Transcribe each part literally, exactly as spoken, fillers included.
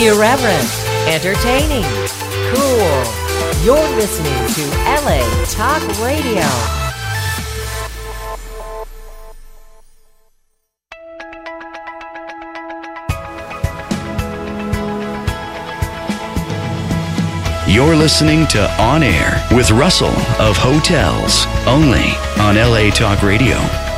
Irreverent, entertaining, cool. You're listening to L A Talk Radio. You're listening to On Air with Russell of Hotels, only on L A Talk Radio.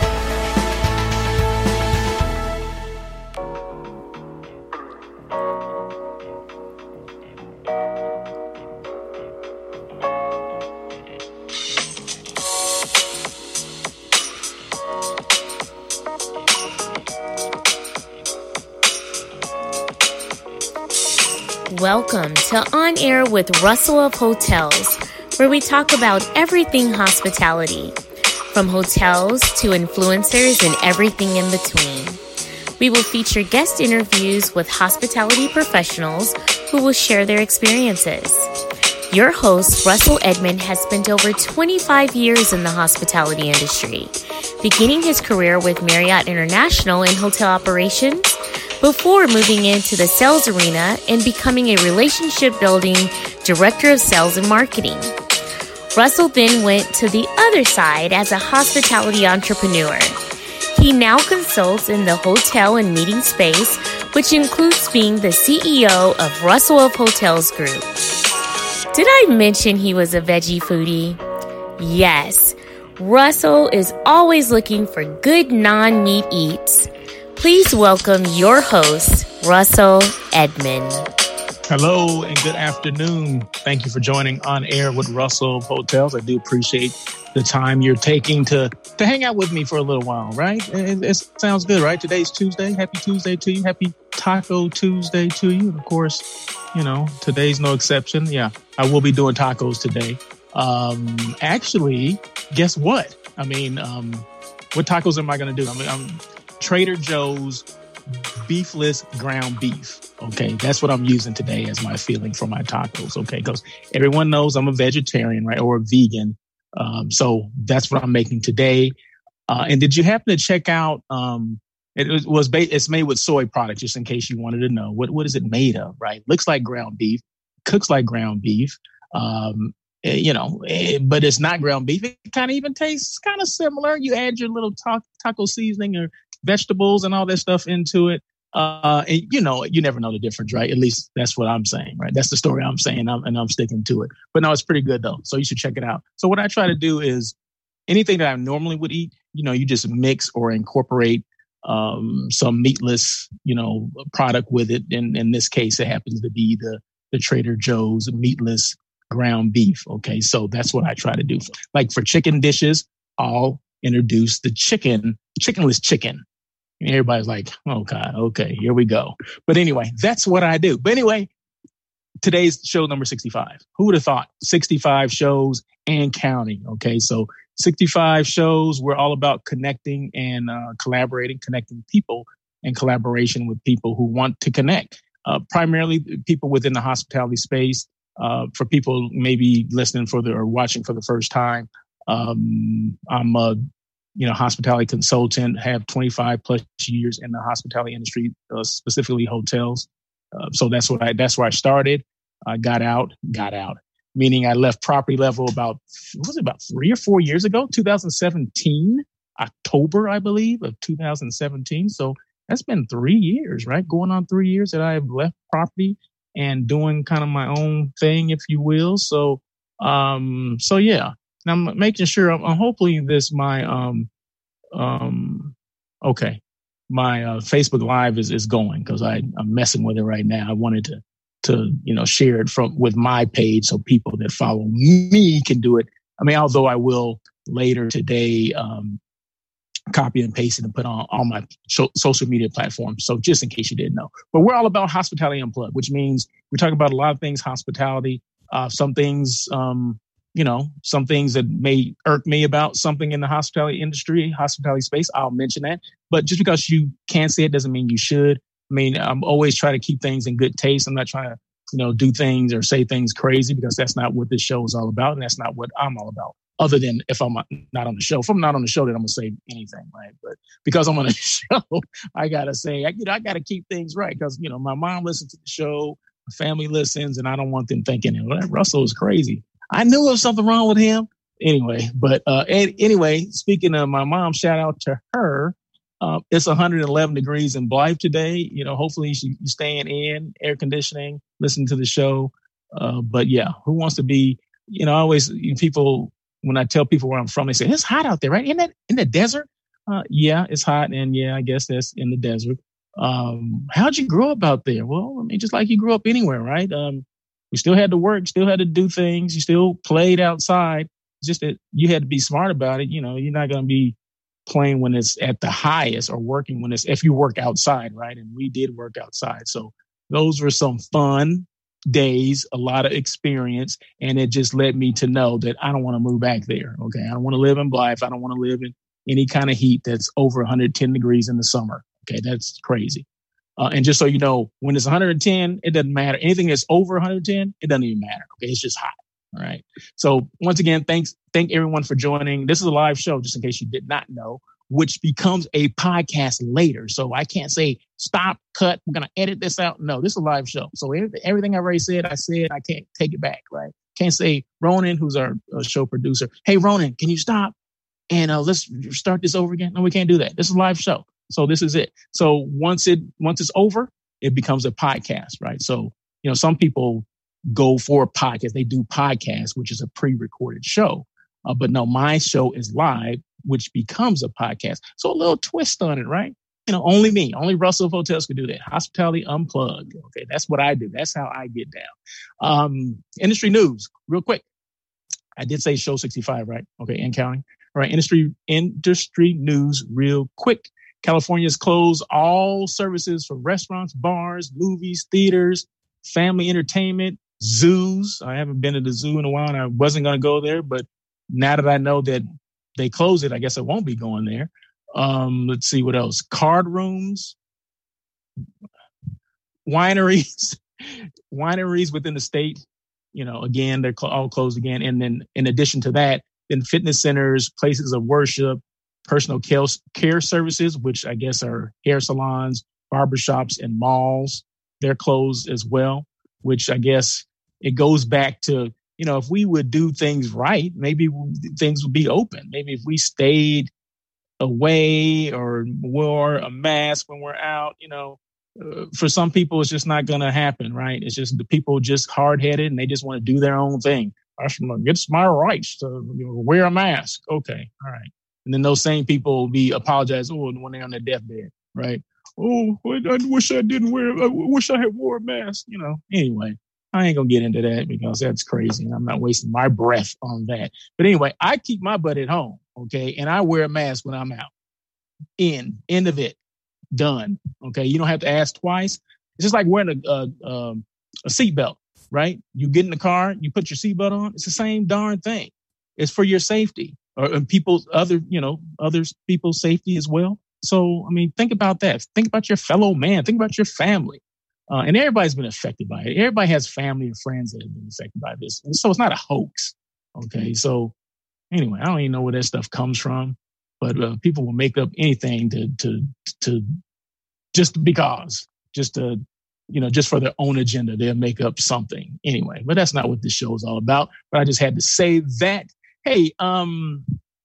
Welcome to On Air with Russell of Hotels, where we talk about everything hospitality, from hotels to influencers and everything in between. We will feature guest interviews with hospitality professionals who will share their experiences. Your host, Russell Edmond, has spent over twenty-five years in the hospitality industry, beginning his career with Marriott International in hotel operations, before moving into the sales arena and becoming a relationship-building director of sales and marketing. Russell then went to the other side as a hospitality entrepreneur. He now consults in the hotel and meeting space, which includes being the C E O of Russell of Hotels Group. Did I mention he was a veggie foodie? Yes, Russell is always looking for good non-meat eats. Please welcome your host, Russell Edmond. Hello and good afternoon. Thank you for joining On Air with Russell of Hotels. I do appreciate the time you're taking to, to hang out with me for a little while, right? It, it sounds good, right? Today's Tuesday. Happy Tuesday to you. Happy Taco Tuesday to you. And of course, you know, today's no exception. Yeah, I will be doing tacos today. Um, actually, guess what? I mean, um, what tacos am I going to do? I mean, I'm Trader Joe's beefless ground beef. Okay, that's what I'm using today as my feeling for my tacos. Okay, because everyone knows I'm a vegetarian, right, or a vegan. Um, so that's what I'm making today. Uh, and did you happen to check out? Um, it was, was ba- it's made with soy products, just in case you wanted to know what what is it made of? Right, looks like ground beef, cooks like ground beef. Um, you know, but it's not ground beef. It kind of even tastes kind of similar. You add your little ta- taco seasoning or vegetables and all that stuff into it. Uh, and you know, you never know the difference, right? At least that's what I'm saying, right? That's the story I'm saying, I'm, and I'm sticking to it. But no, it's pretty good though. So you should check it out. So what I try to do is anything that I normally would eat, you know, you just mix or incorporate um, some meatless, you know, product with it. And in this case, it happens to be the, the Trader Joe's meatless ground beef. Okay. So that's what I try to do. Like for chicken dishes, I'll introduce the chicken, chickenless chicken. And everybody's like, oh God, okay, here we go. But anyway, that's what I do. But anyway, today's show number sixty-five. Who would have thought? sixty-five shows and counting. Okay, so sixty-five shows. We're all about connecting and uh, collaborating, connecting people and collaboration with people who want to connect. Uh, primarily people within the hospitality space. Uh, for people maybe listening for the or watching for the first time, um, I'm a you know, hospitality consultant, have twenty-five plus years in the hospitality industry, uh, specifically hotels. Uh, so that's what I, that's where I started. I got out, got out, meaning I left property level about, what was it, about three or four years ago, two thousand seventeen, October, I believe, of two thousand seventeen. So that's been three years, right? Going on three years that I have left property and doing kind of my own thing, if you will. So, um, so yeah. Now I'm making sure I'm, I'm hopefully this my um um okay my uh, Facebook Live is is going because I I'm messing with it right now. I wanted to to you know share it from with my page so people that follow me can do it. I mean, although I will later today um copy and paste it and put on all my so, social media platforms. So just in case you didn't know, but we're all about hospitality unplugged, which means we're talking about a lot of things hospitality. Uh, some things. Um, You know, some things that may irk me about something in the hospitality industry, hospitality space, I'll mention that. But just because you can't say it doesn't mean you should. I mean, I'm always trying to keep things in good taste. I'm not trying to, you know, do things or say things crazy because that's not what this show is all about. And that's not what I'm all about. other than if I'm not on the show. If I'm not on the show, then I'm going to say anything, right? But because I'm on the show, I got to say, I, you know, I got to keep things right because, you know, my mom listens to the show, my family listens, and I don't want them thinking, well, Russell is crazy. I knew there was something wrong with him. Anyway, but uh, anyway, speaking of my mom, shout out to her. Uh, it's one hundred eleven degrees in Blythe today. You know, hopefully you're staying in, air conditioning, listening to the show. Uh, but yeah, who wants to be, you know, I always, people, when I tell people where I'm from, they say, it's hot out there, right? Isn't that in the desert? Uh, yeah, it's hot. And yeah, I guess that's in the desert. Um, how'd you grow up out there? Well, I mean, just like you grew up anywhere, right? Um, we still had to work, still had to do things. You still played outside. It's just that you had to be smart about it. You know, you're not going to be playing when it's at the highest or working when it's, if you work outside, right? And we did work outside. So those were some fun days, a lot of experience. And it just led me to know that I don't want to move back there. Okay. I don't want to live in Blythe. I don't want to live in any kind of heat that's over one hundred ten degrees in the summer. Okay. That's crazy. Uh, and just so you know, when it's one hundred ten, it doesn't matter. Anything that's over one hundred ten, it doesn't even matter. Okay. It's just hot. All right. So once again, thanks. Thank everyone for joining. This is a live show, just in case you did not know, which becomes a podcast later. So I can't say stop, cut, we're going to edit this out. No, this is a live show. So everything I already said, I said, I can't take it back, right? Can't say Ronan, who's our uh, show producer, hey, Ronan, can you stop? And uh, let's start this over again. No, we can't do that. This is a live show. So this is it. So once it once it's over, it becomes a podcast, right? So, you know, some people go for a podcast. They do podcasts, which is a pre-recorded show. Uh, but no, my show is live, which becomes a podcast. So a little twist on it, right? You know, only me, only Russell of Hotels could do that. Hospitality Unplugged. Okay, that's what I do. That's how I get down. Um, industry news, real quick. I did say show sixty-five, right? Okay, and counting. All right, industry industry news, real quick. California's closed all services for restaurants, bars, movies, theaters, family entertainment, zoos. I haven't been to the zoo in a while, and I wasn't going to go there, but now that I know that they close it, I guess I won't be going there. Um, let's see what else. Card rooms, wineries, wineries within the state. You know, again, they're cl- all closed again. And then in addition to that, then fitness centers, places of worship, personal care services, which I guess are hair salons, barbershops, and malls. They're closed as well, which I guess it goes back to, you know, if we would do things right, maybe things would be open. Maybe if we stayed away or wore a mask when we're out, you know, uh, for some people, it's just not going to happen, right? It's just the people just hard-headed and they just want to do their own thing. It's my rights to, you know, wear a mask. Okay, all right. And then those same people will be apologizing oh, when they're on their deathbed, right? Oh, I wish I didn't wear, I wish I had wore a mask, you know. Anyway, I ain't going to get into that because that's crazy. And I'm not wasting my breath on that. But anyway, I keep my butt at home, okay? And I wear a mask when I'm out. In, end of it. Done, okay? You don't have to ask twice. It's just like wearing a, a, a, a seatbelt, right? You get in the car, you put your seatbelt on. It's the same darn thing. It's for your safety. Or people's other, you know, other people's safety as well. So, I mean, think about that. Think about your fellow man. Think about your family. Uh, and everybody's been affected by it. Everybody has family and friends that have been affected by this. And so it's not a hoax. Okay. So anyway, I don't even know where that stuff comes from, but uh, people will make up anything to, to, to just because, just to, you know, just for their own agenda, they'll make up something anyway. But that's not what this show is all about. But I just had to say that. Hey, um,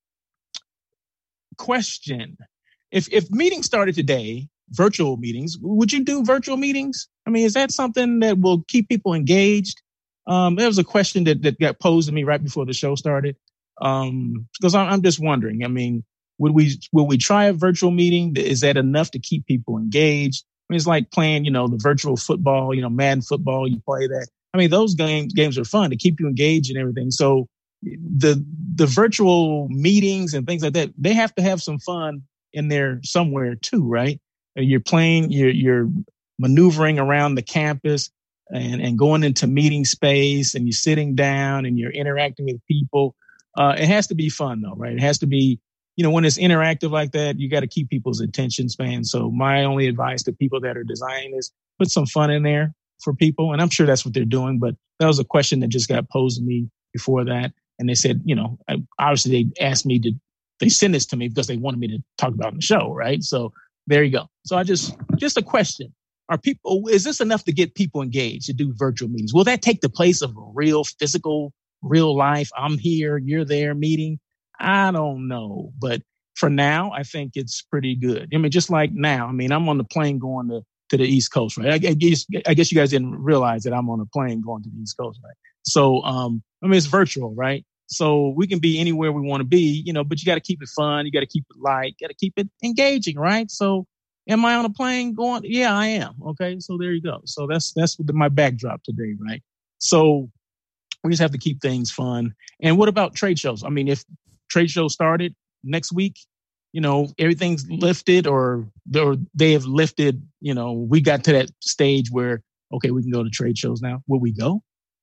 question. If if meetings started today, virtual meetings, would you do virtual meetings? I mean, is that something that will keep people engaged? Um, there was a question that, that got posed to me right before the show started. Um, because I'm, I'm just wondering, I mean, would we will we try a virtual meeting? Is that enough to keep people engaged? I mean, it's like playing, you know, the virtual football, you know, Madden football, you play that. I mean, those games games are fun to keep you engaged and everything. So the the virtual meetings and things like that, they have to have some fun in there somewhere too, right? You're playing, you're you're maneuvering around the campus and, and going into meeting space and you're sitting down and you're interacting with people. Uh, it has to be fun though, right? It has to be, you know, when it's interactive like that, you got to keep people's attention span. So my only advice to people that are designing is put some fun in there for people. And I'm sure that's what they're doing, but that was a question that just got posed to me before that. And they said, you know, I, obviously they asked me to, they sent this to me because they wanted me to talk about it on the show, right? So there you go. So I just, just a question. Are people, is this enough to get people engaged to do virtual meetings? Will that take the place of a real physical, real life, I'm here, you're there meeting? I don't know. But for now, I think it's pretty good. I mean, just like now, I mean, I'm on the plane going to, to the East Coast, right? I, I guess, I guess you guys didn't realize that I'm on a plane going to the East Coast, right? So, um, I mean, it's virtual, right? So we can be anywhere we want to be, you know, but you got to keep it fun. You got to keep it light, got to keep it engaging, right? So am I on a plane going? Yeah, I am. Okay. So there you go. So that's, that's my backdrop today, right? So we just have to keep things fun. And what about trade shows? I mean, if trade shows started next week, you know, everything's lifted or, or they have lifted, you know, we got to that stage where, okay, we can go to trade shows now. Will we go?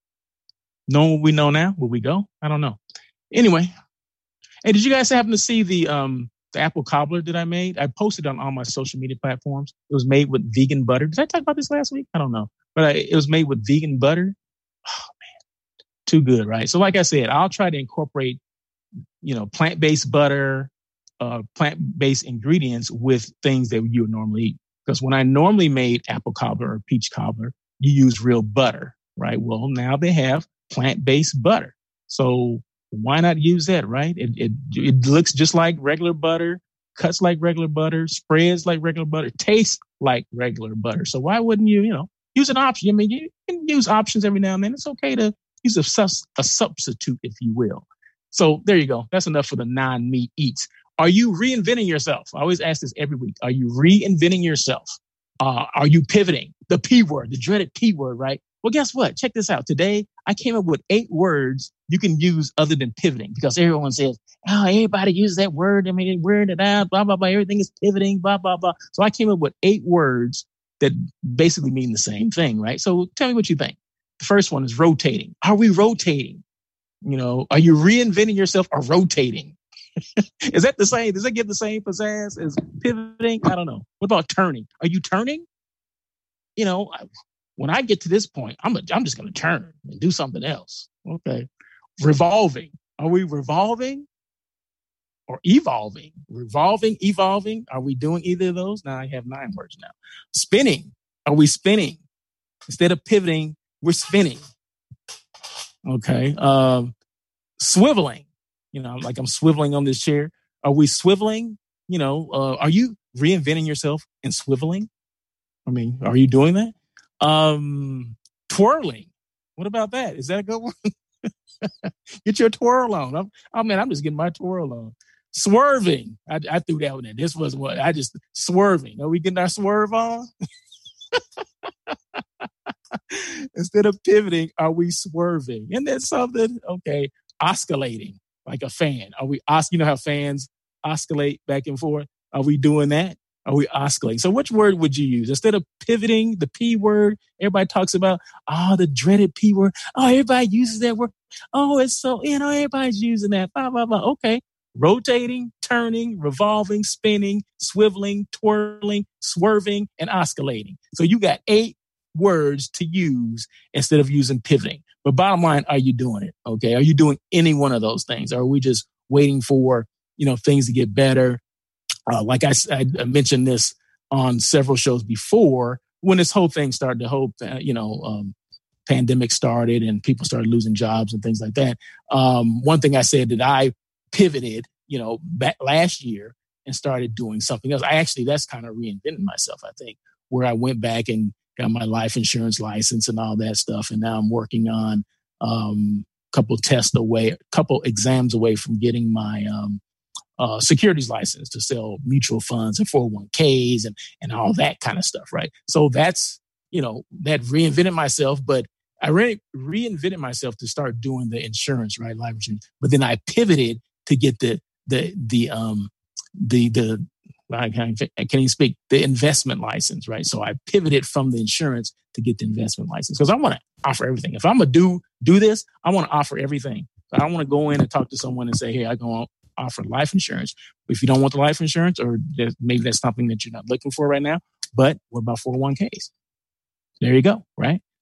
Know what we know now? Will we go? I don't know. Anyway, hey, did you guys happen to see the um the apple cobbler that I made? I posted on all my social media platforms. It was made with vegan butter. Did I talk about this last week? I don't know, but I, it was made with vegan butter. Oh man, too good, right? So, like I said, I'll try to incorporate, you know, plant-based butter, uh, plant-based ingredients with things that you would normally eat. Because when I normally made apple cobbler or peach cobbler, you use real butter, right? Well, now they have plant-based butter. So why not use that, right? It, it it looks just like regular butter, cuts like regular butter, spreads like regular butter, tastes like regular butter. So why wouldn't you, you know, use an option? I mean, you can use options every now and then. It's okay to use a, sus- a substitute, if you will. So there you go. That's enough for the non-meat eats. Are you reinventing yourself? I always ask this every week. Are you reinventing yourself? Uh, are you pivoting? The P word, the dreaded P word, right? Well, guess what? Check this out. Today, I came up with eight words you can use other than pivoting because everyone says, oh, everybody uses that word. I mean, word it out, blah, blah, blah. Everything is pivoting, blah, blah, blah. So I came up with eight words that basically mean the same thing, right? So tell me what you think. The first one is rotating. Are we rotating? You know, are you reinventing yourself or rotating? Is that the same? Does that give the same pizzazz as pivoting? I don't know. What about turning? Are you turning? You know, when I get to this point, I'm a, I'm just going to turn and do something else. Okay. Revolving. Are we revolving or evolving? Revolving, evolving. Are we doing either of those? Now I have nine words now. Spinning. Are we spinning? Instead of pivoting, we're spinning. Okay. Um, swiveling. You know, like I'm swiveling on this chair. Are we swiveling? You know, uh, are you reinventing yourself and swiveling? I mean, are you doing that? Um, twirling. What about that? Is that a good one? Get your twirl on. I'm, oh man, I'm just getting my twirl on. Swerving. I, I threw that one in. This was what I just swerving. Are we getting our swerve on? Instead of pivoting, are we swerving? Isn't that something? Okay. Oscillating like a fan. Are we, os- you know how fans oscillate back and forth? Are we doing that? Are we oscillating? So which word would you use? Instead of pivoting, the P word, everybody talks about, oh, the dreaded P word. Oh, everybody uses that word. Oh, it's so, you know, everybody's using that. Blah, blah, blah. Okay. Rotating, turning, revolving, spinning, swiveling, twirling, swerving, and oscillating. So you got eight words to use instead of using pivoting. But bottom line, are you doing it? Okay. Are you doing any one of those things? Or are we just waiting for, you know, things to get better? Uh, like I, I mentioned this on several shows before, when this whole thing started, the whole, uh, you know, um, pandemic started and people started losing jobs and things like that. Um, one thing I said that I pivoted, you know, back last year and started doing something else. I actually, that's kind of reinvented myself, I think, where I went back and got my life insurance license and all that stuff. And now I'm working on um, a couple tests away, a couple exams away from getting my um, uh, securities license to sell mutual funds and four oh one k's and, and all that kind of stuff, right? So that's, you know, that reinvented myself, but I re- reinvented myself to start doing the insurance, right? Life insurance. But then I pivoted to get the, the, the, um, the, the, I can't, I can't even speak, the investment license, right? So I pivoted from the insurance to get the investment license because I want to offer everything. If I'm going to do, do this, I want to offer everything. I don't want to go in and talk to someone and say, hey, I go offer life insurance. If you don't want the life insurance, or maybe that's something that you're not looking for right now, but what about four oh one k's? There you go, right?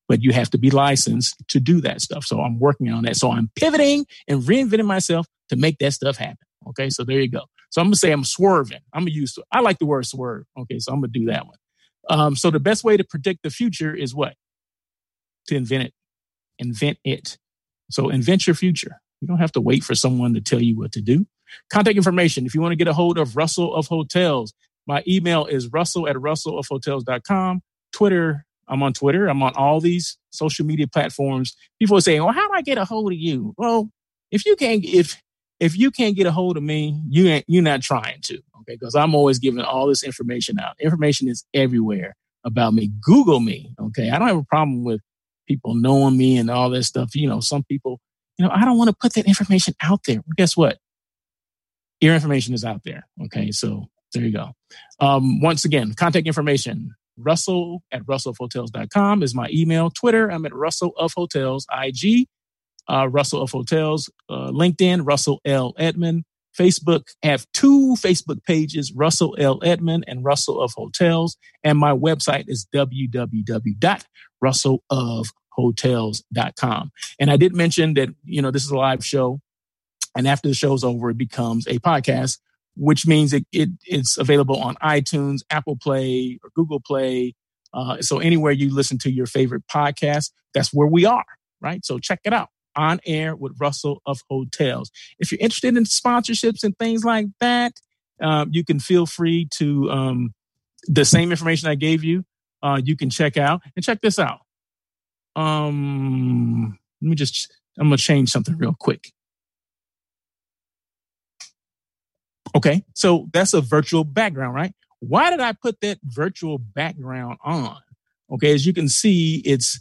but you have to be licensed to do that stuff. So I'm working on that. So I'm pivoting and reinventing myself to make that stuff happen. Okay, so there you go. So I'm going to say I'm swerving. I'm going to use, I like the word swerve. Okay, so I'm going to do that one. Um, so the best way to predict the future is what? To invent it. Invent it. So invent your future. You don't have to wait for someone to tell you what to do. Contact information. If you want to get a hold of Russell of Hotels, my email is russell at russell of hotels dot com. Twitter, I'm on Twitter. I'm on all these social media platforms. People are saying, well, how do I get a hold of you? Well, if you can't, if if you can't get a hold of me, you ain't, you're not trying to, okay? Because I'm always giving all this information out. Information is everywhere about me. Google me, okay? I don't have a problem with people knowing me and all that stuff. You know, some people, you know, I don't want to put that information out there. Well, guess what? Your information is out there, okay? So there you go. Um, once again, contact information. Russell at russell of hotels dot com is my email. Twitter, I'm at Russell of Hotels. I G, uh, Russell of Hotels. Uh, LinkedIn, Russell L. Edmond. Facebook, I have two Facebook pages, Russell L. Edmond and Russell of Hotels. And my website is w w w dot russell of hotels dot com. And I did mention that, you know, this is a live show. And after the show's over, it becomes a podcast, which means it, it it's available on iTunes, Apple Play, or Google Play. Uh, so anywhere you listen to your favorite podcast, that's where we are, right? So check it out. On Air with Russell of Hotels. If you're interested in sponsorships and things like that, um, you can feel free to, um, the same information I gave you, uh, you can check out. And check this out. Um, let me just, I'm going to change something real quick. Okay, so that's a virtual background, right? Why did I put that virtual background on? Okay, as you can see, it's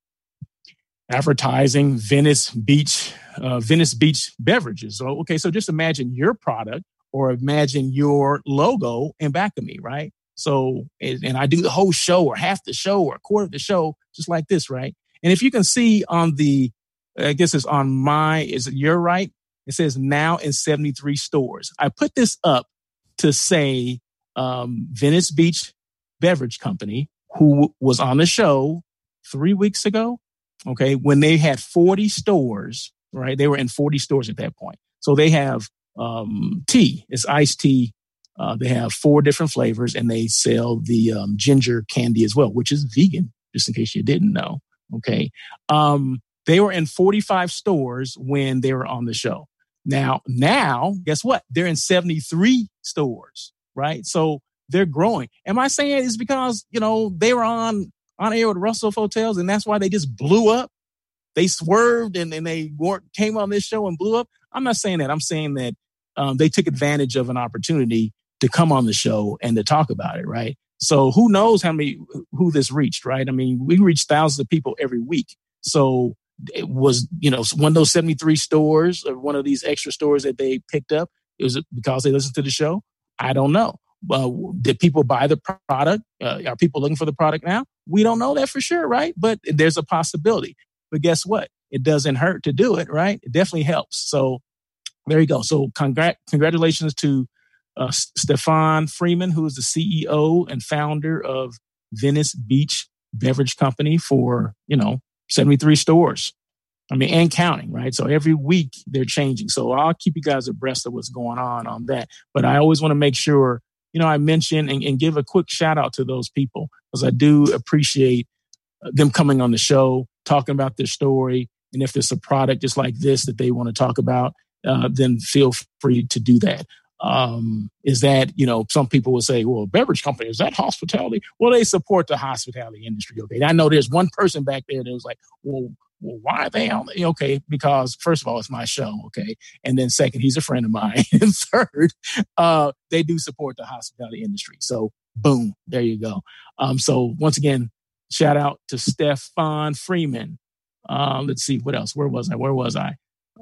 advertising Venice Beach, uh, Venice Beach beverages. So, okay, so just imagine your product or imagine your logo in back of me, right? So, and I do the whole show or half the show or a quarter of the show, just like this, right? And if you can see on the, I guess it's on my, is it your right? It says now in seventy-three stores. I put this up to say um, Venice Beach Beverage Company, who was on the show three weeks ago, okay, when they had forty stores, right? They were in forty stores at that point. So they have um, tea. It's iced tea. Uh, they have four different flavors, and they sell the um, ginger candy as well, which is vegan, just in case you didn't know, okay? Um, they were in forty-five stores when they were on the show. Now, now, guess what? They're in seventy-three stores, right? So they're growing. Am I saying it's because, you know, they were on, on air with Russell of Hotels and that's why they just blew up? They swerved and, and they weren't, came on this show and blew up? I'm not saying that. I'm saying that um, they took advantage of an opportunity to come on the show and to talk about it, right? So who knows how many, who this reached, right? I mean, we reach thousands of people every week. So it was, you know, one of those seventy-three stores or one of these extra stores that they picked up. It was because they listened to the show. I don't know. Uh, did people buy the product? Uh, are people looking for the product now? We don't know that for sure, right? But there's a possibility. But guess what? It doesn't hurt to do it, right? It definitely helps. So there you go. So congr- congratulations to uh, Stefan Freeman, who is the C E O and founder of Venice Beach Beverage Company for, you know, seventy-three stores. I mean, and counting, right? So every week they're changing. So I'll keep you guys abreast of what's going on on that. But I always want to make sure, you know, I mention and, and give a quick shout out to those people because I do appreciate them coming on the show, talking about their story. And if there's a product just like this that they want to talk about, uh, then feel free to do that. Um, is that, you know, some people will say, well, beverage company, is that hospitality? Well, they support the hospitality industry. Okay. I know there's one person back there that was like, well, well, why are they on? Okay. Because first of all, it's my show. Okay. And then second, he's a friend of mine. And third, uh, they do support the hospitality industry. So boom, there you go. Um, so once again, shout out to Stefan Freeman. Uh, let's see what else. Where was I? Where was I?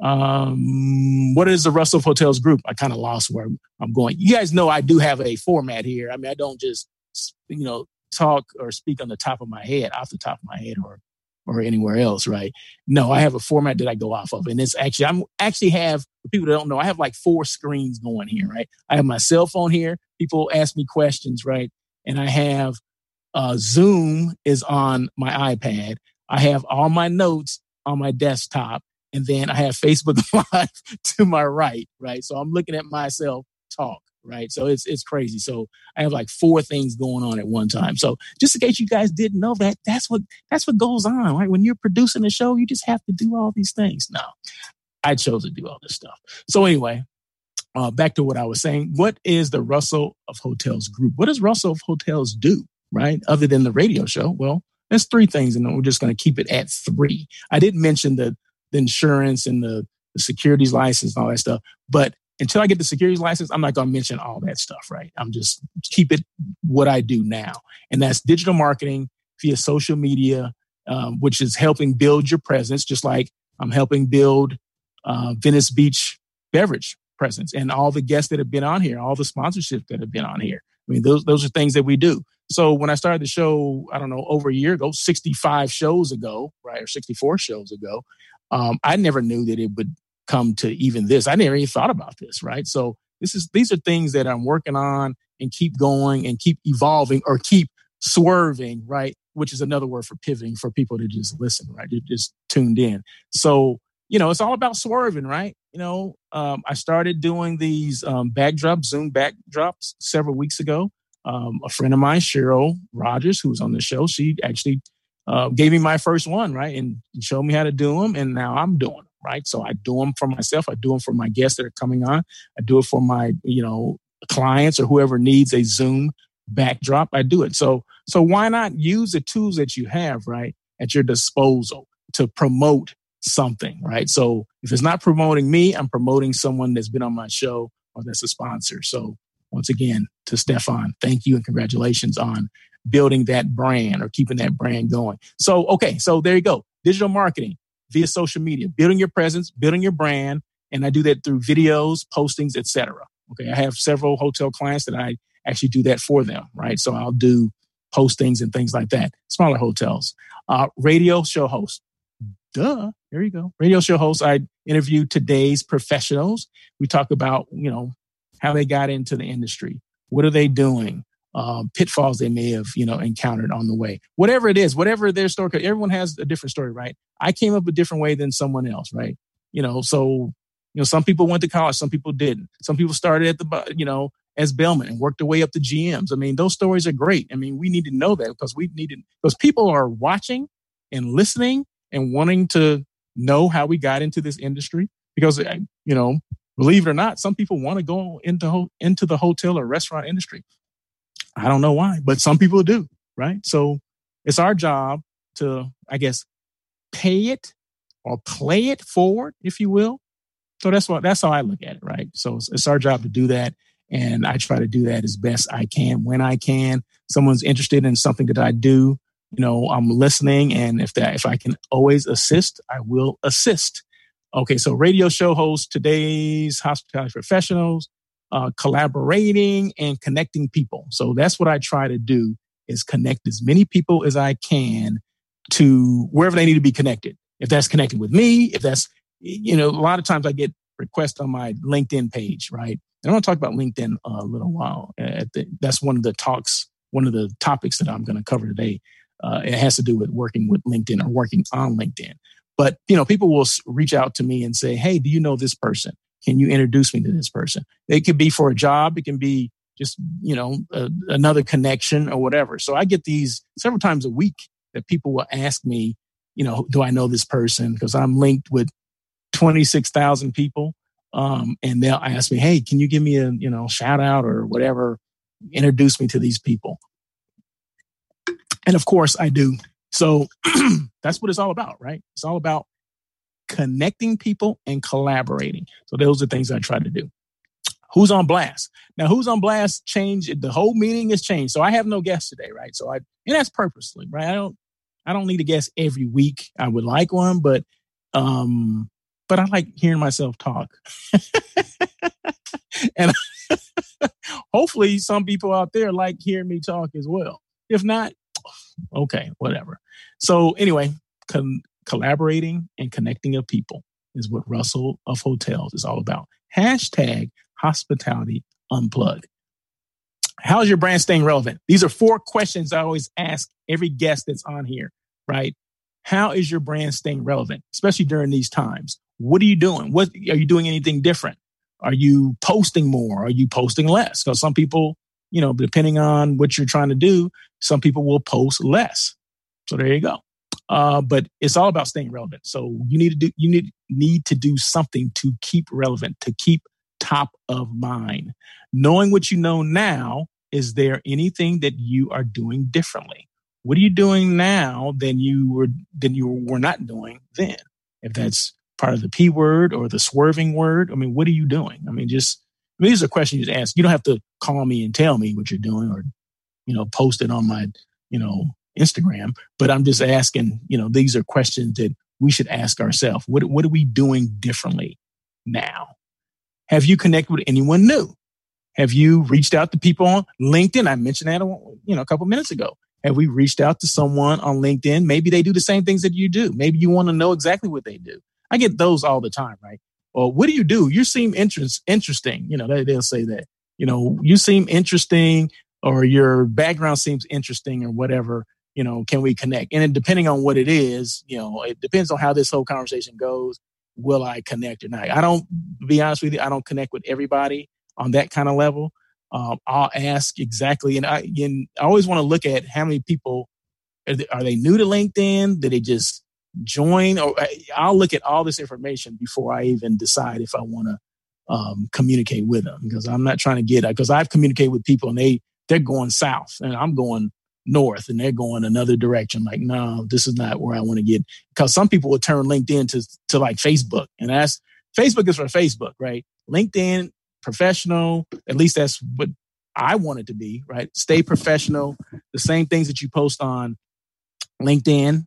Um, what is the Russell of Hotels group? I kind of lost where I'm going. You guys know I do have a format here. I mean, I don't just, you know, talk or speak on the top of my head, off the top of my head or, or anywhere else, right? No, I have a format that I go off of. And it's actually, I'm actually have, for people that don't know, I have like four screens going here, right? I have my cell phone here. People ask me questions, right? And I have uh, Zoom is on my iPad. I have all my notes on my desktop, and then I have Facebook Live to my right, right? So I'm looking at myself talk, right? So it's it's crazy. So I have like four things going on at one time. So just in case you guys didn't know that, that's what that's what goes on, right? When you're producing a show, you just have to do all these things. No, I chose to do all this stuff. So anyway, uh, back to what I was saying. What is the Russell of Hotels group? What does Russell of Hotels do, right? Other than the radio show? Well, there's three things, and we're just going to keep it at three. I didn't mention the, the insurance and the, the securities license and all that stuff, but until I get the securities license, I'm not going to mention all that stuff, right? I'm just keep it what I do now. And that's digital marketing via social media, um, which is helping build your presence, just like I'm helping build uh, Venice Beach beverage presence and all the guests that have been on here, all the sponsorships that have been on here. I mean, those those are things that we do. So when I started the show, I don't know, over a year ago, sixty-five shows ago, right, or sixty-four shows ago, um, I never knew that it would come to even this. I never even thought about this, right? So this is these are things that I'm working on and keep going and keep evolving or keep swerving, right? Which is another word for pivoting for people to just listen, right? You're just tuned in. So, you know, it's all about swerving, right? You know, um, I started doing these um, backdrops, Zoom backdrops several weeks ago. Um, a friend of mine, Cheryl Rogers, who was on the show, she actually uh, gave me my first one, right? And showed me how to do them. And now I'm doing them, right? So I do them for myself. I do them for my guests that are coming on. I do it for my, you know, clients or whoever needs a Zoom backdrop. I do it. So, so why not use the tools that you have, right, at your disposal to promote something, right? So if it's not promoting me, I'm promoting someone that's been on my show or that's a sponsor. So once again, to Stefan, thank you and congratulations on building that brand or keeping that brand going. So, okay, so there you go. Digital marketing via social media, building your presence, building your brand. And I do that through videos, postings, et cetera. Okay, I have several hotel clients that I actually do that for them, right? So I'll do postings and things like that. Smaller hotels. Uh, radio show host. Duh, there you go. Radio show host. I interview today's professionals. We talk about, you know, how they got into the industry. What are they doing? Um, pitfalls they may have, you know, encountered on the way. Whatever it is, whatever their story, everyone has a different story, right? I came up a different way than someone else, right? You know, so, you know, some people went to college, some people didn't. Some people started at the, you know, as bellman and worked their way up to G Ms. I mean, those stories are great. I mean, we need to know that because we need to, because people are watching and listening and wanting to know how we got into this industry because, you know, believe it or not, some people want to go into into the hotel or restaurant industry. I don't know why, but some people do, right? So it's our job to, I guess, pay it or play it forward, if you will. So that's what that's how I look at it, right? So it's, it's our job to do that, and I try to do that as best I can when I can. Someone's interested in something that I do, you know, I'm listening, and if that if I can always assist, I will assist. Okay, so radio show host, today's hospitality professionals, uh, collaborating and connecting people. So that's what I try to do is connect as many people as I can to wherever they need to be connected. If that's connecting with me, if that's, you know, a lot of times I get requests on my LinkedIn page, right? And I want to talk about LinkedIn a little while. At the, that's one of the talks, one of the topics that I'm going to cover today. Uh, it has to do with working with LinkedIn or working on LinkedIn. But, you know, people will reach out to me and say, hey, do you know this person? Can you introduce me to this person? It could be for a job. It can be just, you know, a, another connection or whatever. So I get these several times a week that people will ask me, you know, do I know this person? Because I'm linked with twenty-six thousand people. Um, and they'll ask me, hey, can you give me a, you know, shout out or whatever? Introduce me to these people. And of course I do. So that's what it's all about, right? It's all about connecting people and collaborating. So those are things I try to do. Who's on blast? Now, who's on blast changed. The whole meeting has changed. So I have no guests today, right? So I, and that's purposely, right? I don't, I don't need a guest every week. I would like one, but, um, but I like hearing myself talk. And hopefully some people out there like hearing me talk as well. If not, okay, whatever. So anyway, con- collaborating and connecting of people is what Russell of Hotels is all about. Hashtag Hospitality Unplugged. How's your brand staying relevant? These are four questions I always ask every guest that's on here, right? How is your brand staying relevant, especially during these times? What are you doing? What are you doing anything different? Are you posting more? Are you posting less? Because some people, you know, depending on what you're trying to do, some people will post less. So there you go. Uh, but it's all about staying relevant. So you need to do, you need, need to do something to keep relevant, to keep top of mind. Knowing what you know now, is there anything that you are doing differently? What are you doing now than you were, than you were not doing then? If that's part of the P word or the swerving word, I mean, what are you doing? I mean, just, I mean, these are questions you just ask. You don't have to call me and tell me what you're doing or, you know, post it on my, you know, Instagram, but I'm just asking, you know, these are questions that we should ask ourselves. What, what are we doing differently now? Have you connected with anyone new? Have you reached out to people on LinkedIn? I mentioned that, you know, a couple minutes ago. Have we reached out to someone on LinkedIn? Maybe they do the same things that you do. Maybe you want to know exactly what they do. I get those all the time, right? Well, what do you do? You seem interest, interesting. You know, they, they'll say that, you know, you seem interesting or your background seems interesting or whatever. You know, can we connect? And then depending on what it is, you know, it depends on how this whole conversation goes. Will I connect or not? I don't, to be honest with you, I don't connect with everybody on that kind of level. Um, I'll ask exactly. And I, and I always want to look at how many people, are they, are they new to LinkedIn? Did they just join? Or I'll look at all this information before I even decide if I want to um, communicate with them, because I'm not trying to get, because I've communicated with people and they, they're going south and I'm going north and they're going another direction. Like, no, this is not where I want to get. Because some people will turn LinkedIn to, to like Facebook, and that's, Facebook is for Facebook, right? LinkedIn, professional, at least that's what I want it to be, right? Stay professional. The same things that you post on LinkedIn,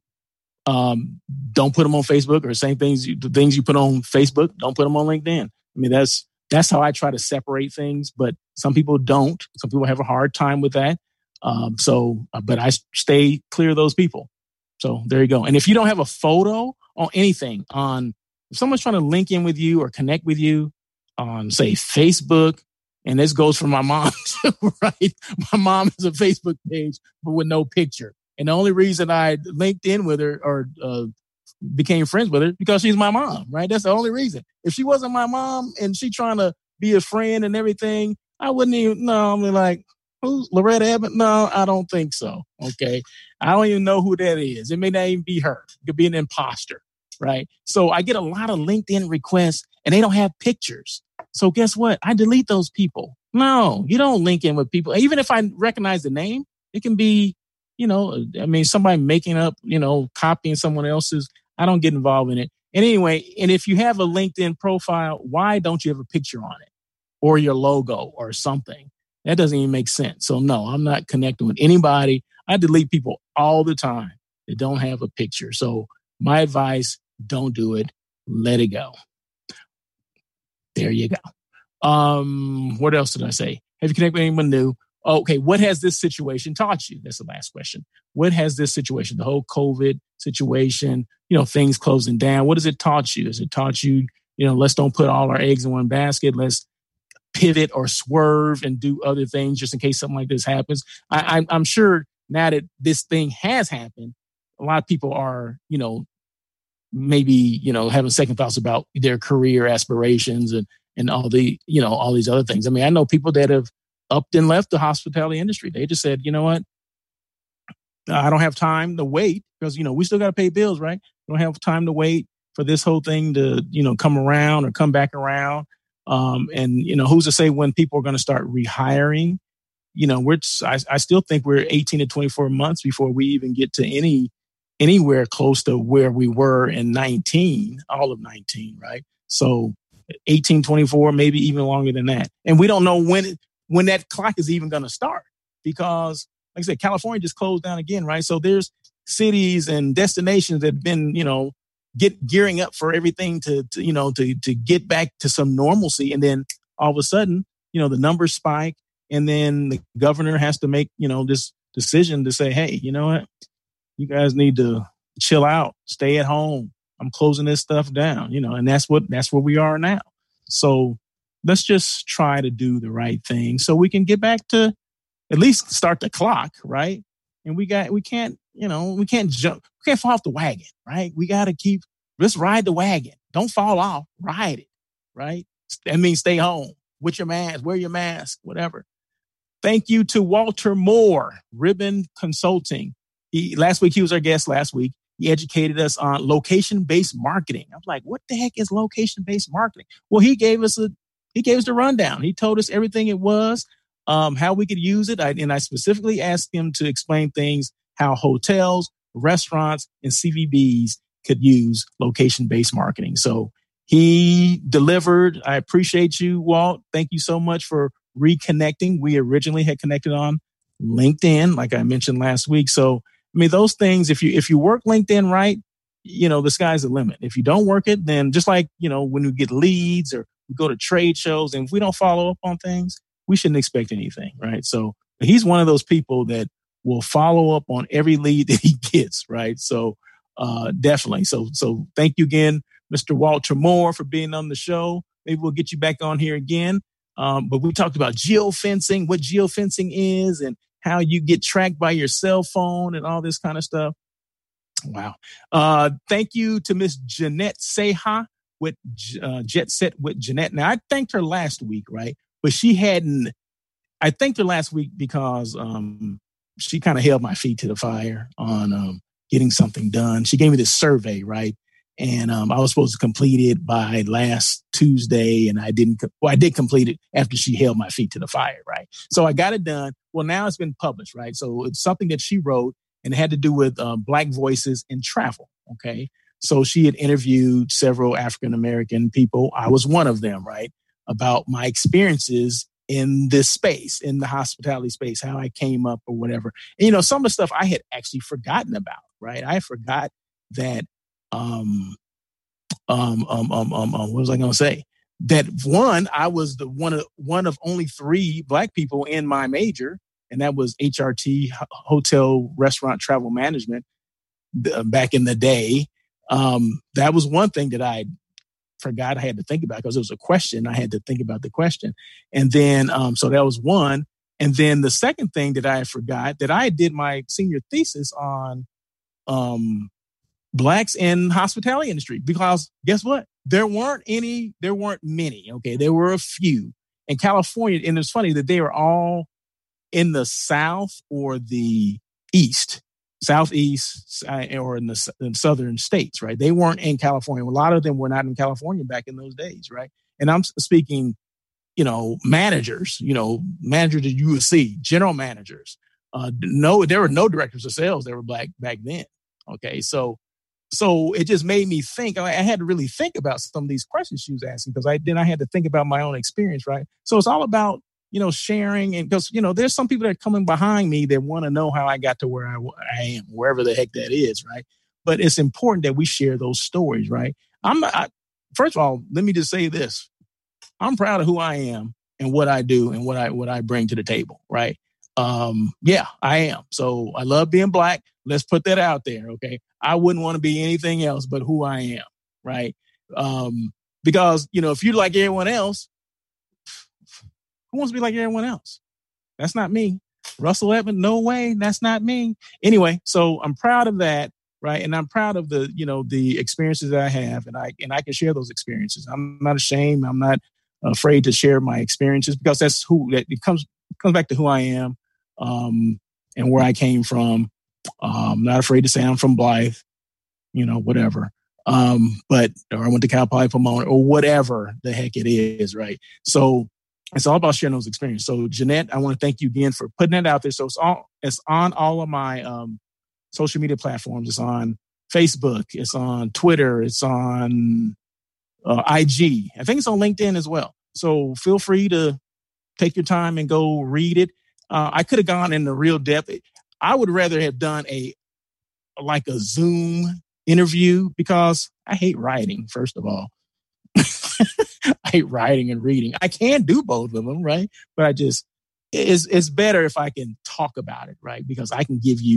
um, don't put them on Facebook, or same things, you, the things you put on Facebook, don't put them on LinkedIn. I mean, that's, that's how I try to separate things, but some people don't. Some people have a hard time with that. Um, so, uh, but I stay clear of those people. So there you go. And if you don't have a photo on anything, on if someone's trying to link in with you or connect with you on, say, Facebook, and this goes for my mom, right? My mom has a Facebook page, but with no picture. And the only reason I linked in with her or uh, became friends with her because she's my mom, right? That's the only reason. If she wasn't my mom and she trying to be a friend and everything, I wouldn't even, no, I'm like, who's Loretta Evans? No, I don't think so. Okay. I don't even know who that is. It may not even be her. It could be an imposter, right? So I get a lot of LinkedIn requests and they don't have pictures. So guess what? I delete those people. No, you don't link in with people. Even if I recognize the name, it can be, you know, I mean, somebody making up, you know, copying someone else's. I don't get involved in it. And anyway, and if you have a LinkedIn profile, why don't you have a picture on it or your logo or something? That doesn't even make sense. So no, I'm not connecting with anybody. I delete people all the time that don't have a picture. So my advice, don't do it. Let it go. There you go. Um, what else did I say? Have you connected with anyone new? Okay, what has this situation taught you? That's the last question. What has this situation, the whole COVID situation, you know, things closing down, what has it taught you? Has it taught you, you know, let's don't put all our eggs in one basket. Let's pivot or swerve and do other things just in case something like this happens. I, I'm, I'm sure now that this thing has happened, a lot of people are, you know, maybe, you know, having second thoughts about their career aspirations and, and all the, you know, all these other things. I mean, I know people that have upped and left the hospitality industry. They just said, you know what? I don't have time to wait because, you know, we still got to pay bills, right? We don't have time to wait for this whole thing to, you know, come around or come back around. Um, and, you know, who's to say when people are going to start rehiring? You know, we're, I, I still think we're eighteen to twenty-four months before we even get to any, anywhere close to where we were in nineteen, all of nineteen, right? So eighteen, twenty-four, maybe even longer than that. And we don't know when, it, when that clock is even going to start because, like I said, California just closed down again, right? So there's cities and destinations that have been, you know, get gearing up for everything to, to, you know, to, to get back to some normalcy. And then all of a sudden, you know, the numbers spike and then the governor has to make, you know, this decision to say, hey, you know what? You guys need to chill out, stay at home. I'm closing this stuff down, you know, and that's what, that's where we are now. So let's just try to do the right thing so we can get back to at least start the clock, right? And we got, we can't, you know, we can't jump, we can't fall off the wagon, right? We got to keep, let's ride the wagon. Don't fall off, ride it, right? That means stay home with your mask, wear your mask, whatever. Thank you to Walter Moore, Ribbon Consulting. He, last week, he was our guest last week. He educated us on location-based marketing. I'm like, what the heck is location-based marketing? Well, he gave us a, he gave us the rundown. He told us everything it was, um, how we could use it. I, and I specifically asked him to explain things, how hotels, restaurants, and C V Bs could use location-based marketing. So he delivered. I appreciate you, Walt. Thank you so much for reconnecting. We originally had connected on LinkedIn, like I mentioned last week. So, I mean, those things, if you if you work LinkedIn right, you know, the sky's the limit. If you don't work it, then just like, you know, when we get leads or we go to trade shows, and if we don't follow up on things, we shouldn't expect anything, right? So he's one of those people that will follow up on every lead that he gets, right? So uh, definitely. So so thank you again, Mister Walter Moore, for being on the show. Maybe we'll get you back on here again. Um, but we talked about geofencing, what geofencing is, and how you get tracked by your cell phone and all this kind of stuff. Wow. Uh, thank you to Miss Jeanette Seha with uh, Jet Set with Jeanette. Now, I thanked her last week, right? But she hadn't, I thanked her last week because um, she kind of held my feet to the fire on um, getting something done. She gave me this survey, right? And um, I was supposed to complete it by last Tuesday, and I didn't. Well, I did complete it after she held my feet to the fire, right? So I got it done. Well, now it's been published, right? So it's something that she wrote, and it had to do with um, Black voices in travel. Okay, so she had interviewed several African American people. I was one of them, right? About my experiences in this space, in the hospitality space, how I came up or whatever. And, you know, some of the stuff I had actually forgotten about, right? I forgot that. Um, um, um, um, um, um, what was I going to say? That one, I was the one of one of only three Black people in my major, and that was H R T, Hotel, Restaurant, Travel Management, uh, back in the day. Um, that was one thing that I forgot I had to think about because it was a question. I had to think about the question, and then um, so that was one. And then the second thing that I forgot that I did my senior thesis on. Um, Blacks in hospitality industry, because guess what? There weren't any, there weren't many. Okay. There were a few in California. And it's funny that they were all in the South or the East, Southeast, or in the in southern states, right? They weren't in California. A lot of them were not in California back in those days, right? And I'm speaking, you know, managers, you know, managers that you would see, general managers. Uh, no, there were no directors of sales that were Black back then. Okay. So, So it just made me think. I had to really think about some of these questions she was asking, because I then I had to think about my own experience, right? So it's all about, you know, sharing, and because, you know, there's some people that are coming behind me that want to know how I got to where I, I am, wherever the heck that is, right? But it's important that we share those stories, right? I'm not, I, first of all, let me just say this: I'm proud of who I am and what I do and what I what I bring to the table, right? Um, yeah, I am. So I love being Black. Let's put that out there. Okay. I wouldn't want to be anything else but who I am. Right. Um, because, you know, if you're like everyone else, who wants to be like everyone else? That's not me. Russell Edmond, no way. That's not me. Anyway, so I'm proud of that. Right. And I'm proud of the, you know, the experiences that I have, and I, and I can share those experiences. I'm not ashamed. I'm not afraid to share my experiences, because that's who that it comes, comes back to who I am. Um, and where I came from. Um, not afraid to say I'm from Blythe, you know, whatever. Um, but, or I went to Cal Poly Pomona, or whatever the heck it is, right? So it's all about sharing those experiences. So Jeanette, I want to thank you again for putting that out there. So it's all, it's on all of my um, social media platforms. It's on Facebook. It's on Twitter. It's on uh, I G. I think it's on LinkedIn as well. So feel free to take your time and go read it. Uh, I could have gone into real depth. I would rather have done a like a Zoom interview, because I hate writing, first of all. I hate writing and reading. I can do both of them, right? But I just, it's, it's better if I can talk about it, right? Because I can give you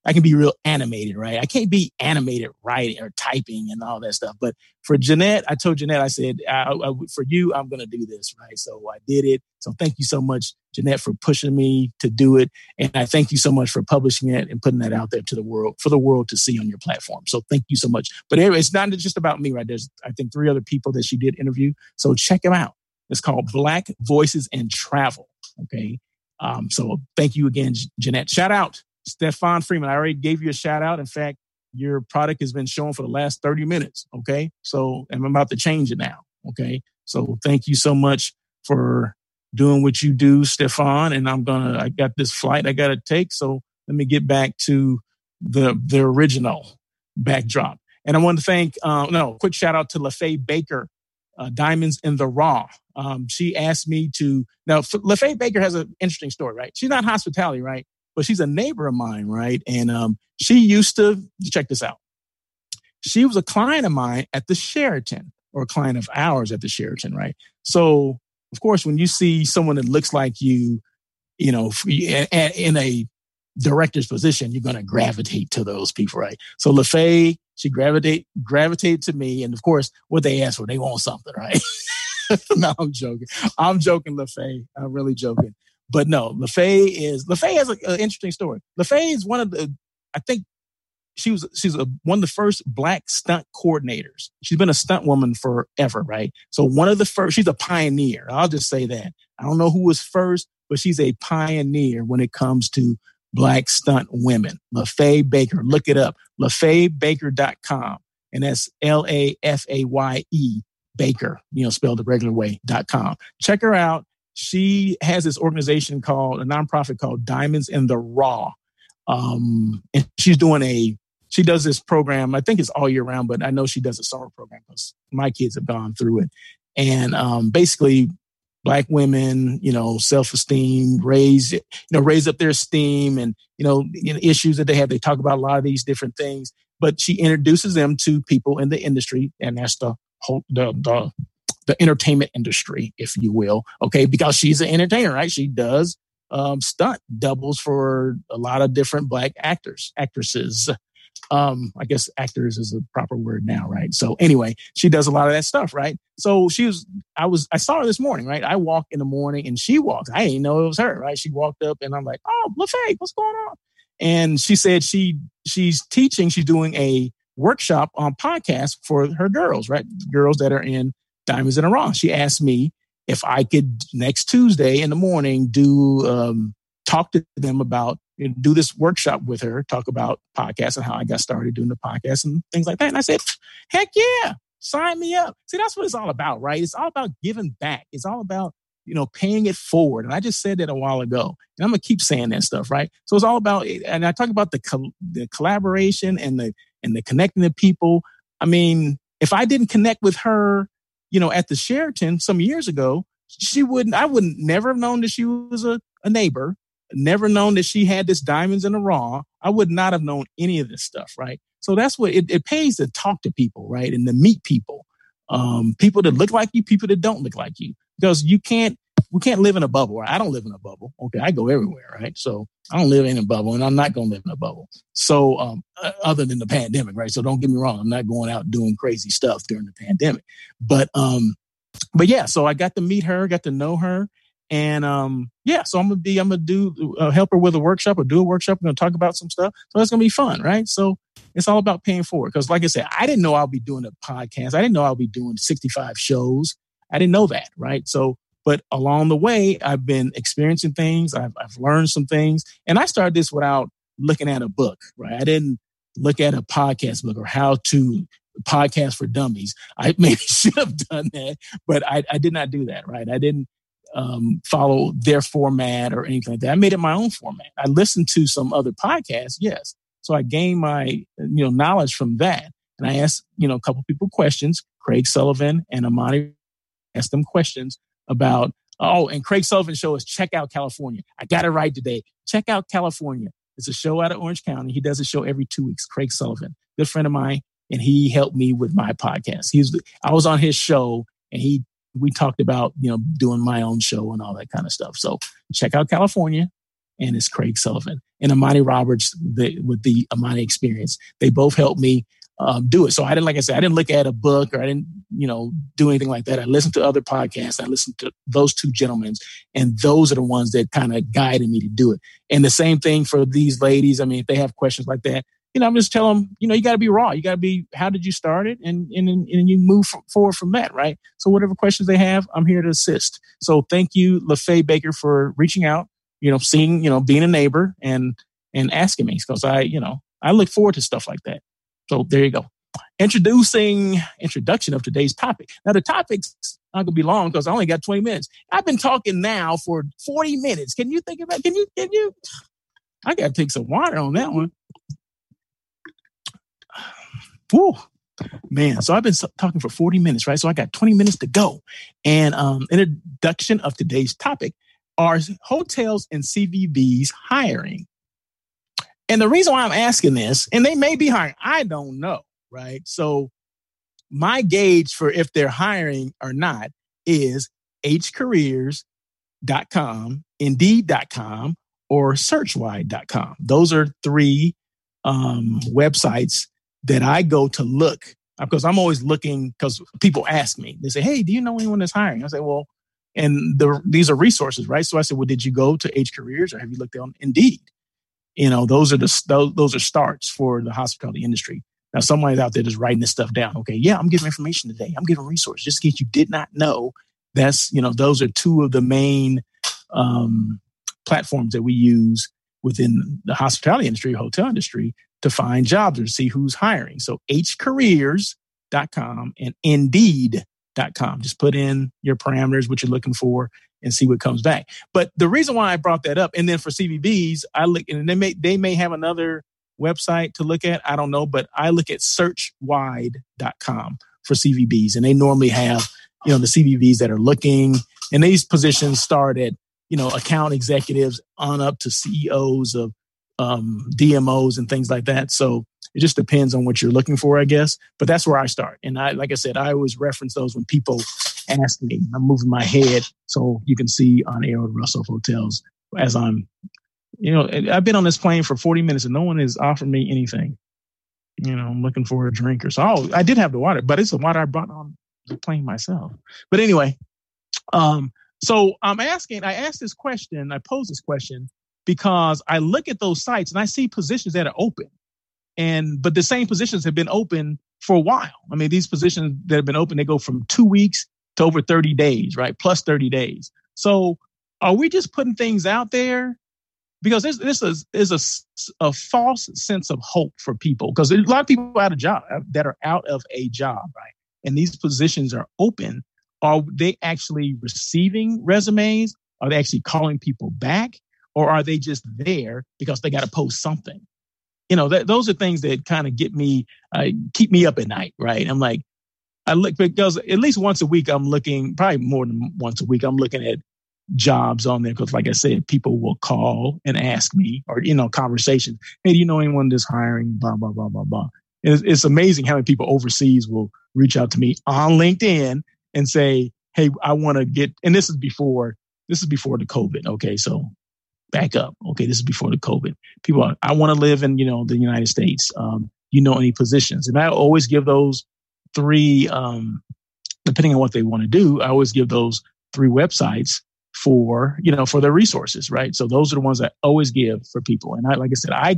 I can be real animated, right? I can't be animated writing or typing and all that stuff. But for Jeanette, I told Jeanette, I said, I, I, for you, I'm going to do this, right? So I did it. So thank you so much, Jeanette, for pushing me to do it. And I thank you so much for publishing it and putting that out there to the world, for the world to see on your platform. So thank you so much. But anyway, it's not just about me, right? There's, I think, three other people that she did interview. So check them out. It's called Black Voices in Travel. Okay. Um, so thank you again, Jeanette. Shout out Stefan Freeman. I already gave you a shout out. In fact, your product has been shown for the last thirty minutes. Okay. So I'm about to change it now. Okay. So thank you so much for doing what you do, Stefan. And I'm going to, I got this flight I got to take. So let me get back to the, the original backdrop. And I want to thank, uh, no, quick shout out to LaFay Baker, uh, Diamonds in the Raw. Um, she asked me to, now LaFay Baker has an interesting story, right? She's not hospitality, right? But she's a neighbor of mine, right? And um, she used to, check this out. She was a client of mine at the Sheraton, or a client of ours at the Sheraton, right? So, of course, when you see someone that looks like you, you know, in a director's position, you're going to gravitate to those people, right? So LaFay, she gravitate gravitated to me. And of course, what they asked for, they want something, right? No, I'm joking. I'm joking, LaFay. I'm really joking. But no, LaFay is, LaFay has an interesting story. LaFay is one of the, I think she was, she's a, one of the first Black stunt coordinators. She's been a stunt woman forever, right? So one of the first, she's a pioneer. I'll just say that. I don't know who was first, but she's a pioneer when it comes to Black stunt women. LaFay Baker, look it up. LaFay Baker dot com. And that's L A F A Y E Baker, you know, spelled the regular way, dot com. Check her out. She has this organization called, a nonprofit called Diamonds in the Raw. Um, and she's doing a, she does this program, I think it's all year round, but I know she does a summer program because my kids have gone through it. And um, basically, Black women, you know, self-esteem, raise, you know, raise up their esteem and, you know, issues that they have. They talk about a lot of these different things, but she introduces them to people in the industry. And that's the whole, the, the, the entertainment industry, if you will. Okay. Because she's an entertainer, right? She does um, stunt doubles for a lot of different Black actors, actresses. Um, I guess actors is a proper word now, right? So anyway, she does a lot of that stuff, right? So she was, I was, I saw her this morning, right? I walk in the morning and she walks. I didn't know it was her, right? She walked up and I'm like, oh, LaFay, what's going on? And she said she, she's teaching, she's doing a workshop on podcasts for her girls, right? Girls that are in Diamonds in the Raw. She asked me if I could next Tuesday in the morning do, um, talk to them about, you know, do this workshop with her, talk about podcasts and how I got started doing the podcast and things like that. And I said, heck yeah, sign me up. See, that's what it's all about, right? It's all about giving back. It's all about, you know, paying it forward. And I just said that a while ago, and I'm going to keep saying that stuff, right? So it's all about, and I talk about the co- the collaboration and the, and the connecting the people. I mean, if I didn't connect with her, you know, at the Sheraton some years ago, she wouldn't, I wouldn't never have known that she was a, a neighbor. Never known that she had this Diamonds in the Raw. I would not have known any of this stuff, right? So that's what it, it pays to talk to people, right? And to meet people, um, people that look like you, people that don't look like you, because you can't, we can't live in a bubble. Right? I don't live in a bubble. Okay. I go everywhere, right? So I don't live in a bubble and I'm not going to live in a bubble. So, um, other than the pandemic, right? So don't get me wrong. I'm not going out doing crazy stuff during the pandemic, but, um, but yeah, so I got to meet her, got to know her. And, um, yeah, so I'm going to be, I'm going to do, uh, help her with a workshop or do a workshop. We're going to talk about some stuff. So that's going to be fun, right? So it's all about paying forward. Because like I said, I didn't know I'll be doing a podcast. I didn't know I'll be doing sixty-five shows. I didn't know that, right? So, but along the way, I've been experiencing things. I've, I've learned some things. And I started this without looking at a book, right? I didn't look at a podcast book or how to podcast for dummies. I maybe should have done that, but I, I did not do that, right? I didn't Um, follow their format or anything like that. I made it my own format. I listened to some other podcasts, yes. So I gained my, you know, knowledge from that. And I asked, you know, a couple people questions. Craig Sullivan and Amani asked them questions about, oh, and Craig Sullivan's show is Check Out California. I got it right today. Check Out California. It's a show out of Orange County. He does a show every two weeks. Craig Sullivan, good friend of mine, and he helped me with my podcast. He was, I was on his show, and he we talked about, you know, doing my own show and all that kind of stuff. So check out California, and it's Craig Sullivan. and Amani Roberts the, with the Amani Experience. They both helped me um, do it. So I didn't, like I said, I didn't look at a book or I didn't, you know, do anything like that. I listened to other podcasts. I listened to those two gentlemen, and those are the ones that kind of guided me to do it. And the same thing for these ladies. I mean, if they have questions like that, you know, I'm just telling them, you know, you got to be raw. You got to be, how did you start it? And, and, and you move f- forward from that, right? So whatever questions they have, I'm here to assist. So thank you, LaFay Baker, for reaching out, you know, seeing, you know, being a neighbor and, and asking me, because I, you know, I look forward to stuff like that. So there you go. Introducing, introduction of today's topic. Now the topic's not going to be long because I only got twenty minutes. I've been talking now for forty minutes. Can you think about, can you, can you, I got to take some water on that one. Woo, man. So I've been talking for forty minutes, right? So I got twenty minutes to go. And um, introduction of today's topic are hotels and C V Bs hiring. And the reason why I'm asking this, and they may be hiring, I don't know, right? So my gauge for if they're hiring or not is h careers dot com, indeed dot com, or searchwide dot com. Those are three um, websites that I go to look, because I'm always looking, because people ask me, they say, hey, do you know anyone that's hiring? I say, well, and the, these are resources, right? So I said, well, did you go to H Careers or have you looked on Indeed? You know, those are the those, those are starts for the hospitality industry. Now, somebody's out there just writing this stuff down. Okay, yeah, I'm giving information today. I'm giving resources. Just in case you did not know, that's, you know, those are two of the main um, platforms that we use within the hospitality industry, hotel industry, to find jobs or to see who's hiring. So h careers dot com and indeed dot com. Just put in your parameters, what you're looking for, and see what comes back. But the reason why I brought that up, and then for C V Bs, I look, and they may they may have another website to look at. I don't know, but I look at searchwide dot com for C V Bs, and they normally have, you know, the C V Bs that are looking, and these positions start at, you know, account executives on up to C E Os of um, D M Os and things like that. So it just depends on what you're looking for, I guess. But that's where I start. And I, like I said, I always reference those when people ask me. I'm moving my head so you can see On Air with Russell Hotels as I'm, you know, I've been on this plane for forty minutes and no one has offered me anything. You know, I'm looking for a drink or so. Oh, I did have the water, but it's the water I brought on the plane myself. But anyway, um, so I'm asking, I asked this question, I posed this question because I look at those sites and I see positions that are open. And, but the same positions have been open for a while. I mean, these positions that have been open, they go from two weeks to over thirty days, right? Plus thirty days. So are we just putting things out there? Because this, this is, is a, a false sense of hope for people, because there's a lot of people out of job that are out of a job, right? And these positions are open. Are they actually receiving resumes? Are they actually calling people back? Or are they just there because they got to post something? You know, th- those are things that kind of get me, uh, keep me up at night, right? I'm like, I look, because at least once a week, I'm looking, probably more than once a week, I'm looking at jobs on there. Because like I said, people will call and ask me, or, you know, conversations. Hey, do you know anyone that's hiring? Blah, blah, blah, blah, blah. It's, it's amazing how many people overseas will reach out to me on LinkedIn and say, hey, I want to get, and this is before, this is before the COVID. Okay. So back up. Okay. This is before the COVID. People are, I want to live in, you know, the United States. Um, you know, any positions? And I always give those three, um, depending on what they want to do, I always give those three websites for, you know, for their resources, right? So those are the ones I always give for people. And I, like I said, I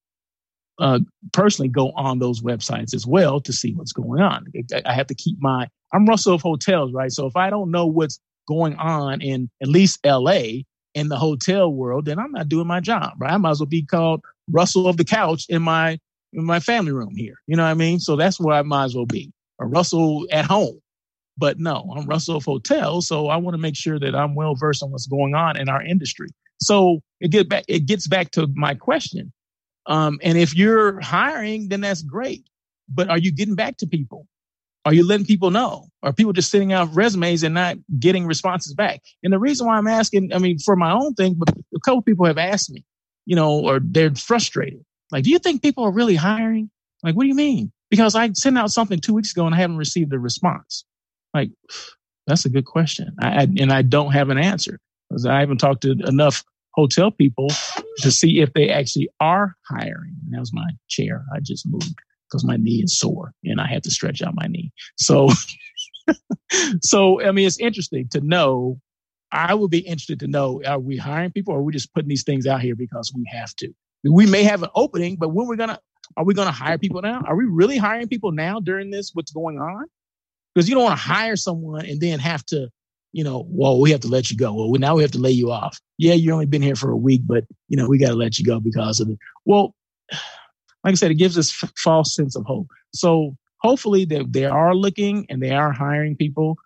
uh, personally go on those websites as well to see what's going on. I, I have to keep my, I'm Russell of Hotels, right? So if I don't know what's going on in at least L A in the hotel world, then I'm not doing my job, right? I might as well be called Russell of the couch in my, in my family room here. You know what I mean? So that's where I might as well be, or Russell at home. But no, I'm Russell of Hotels, so I want to make sure that I'm well versed on what's going on in our industry. So it get back, it gets back to my question. Um, and if you're hiring, then that's great. But are you getting back to people? Are you letting people know? Are people just sending out resumes and not getting responses back? And the reason why I'm asking, I mean, for my own thing, but a couple of people have asked me, you know, or they're frustrated. Like, do you think people are really hiring? Like, what do you mean? Because I sent out something two weeks ago and I haven't received a response. Like, that's a good question. I, I, and I don't have an answer because I haven't talked to enough hotel people to see if they actually are hiring. And that was my chair. I just moved because my knee is sore and I had to stretch out my knee. So, so I mean, it's interesting to know. I would be interested to know, are we hiring people or are we just putting these things out here because we have to? We may have an opening, but when we're going to, are we going to hire people now? Are we really hiring people now during this, what's going on? Because you don't want to hire someone and then have to, you know, well, we have to let you go. Well, now we have to lay you off. Yeah, you've only been here for a week, but, you know, we got to let you go because of it. Well, like I said, it gives us a f- false sense of hope. So hopefully they, they are looking and they are hiring people.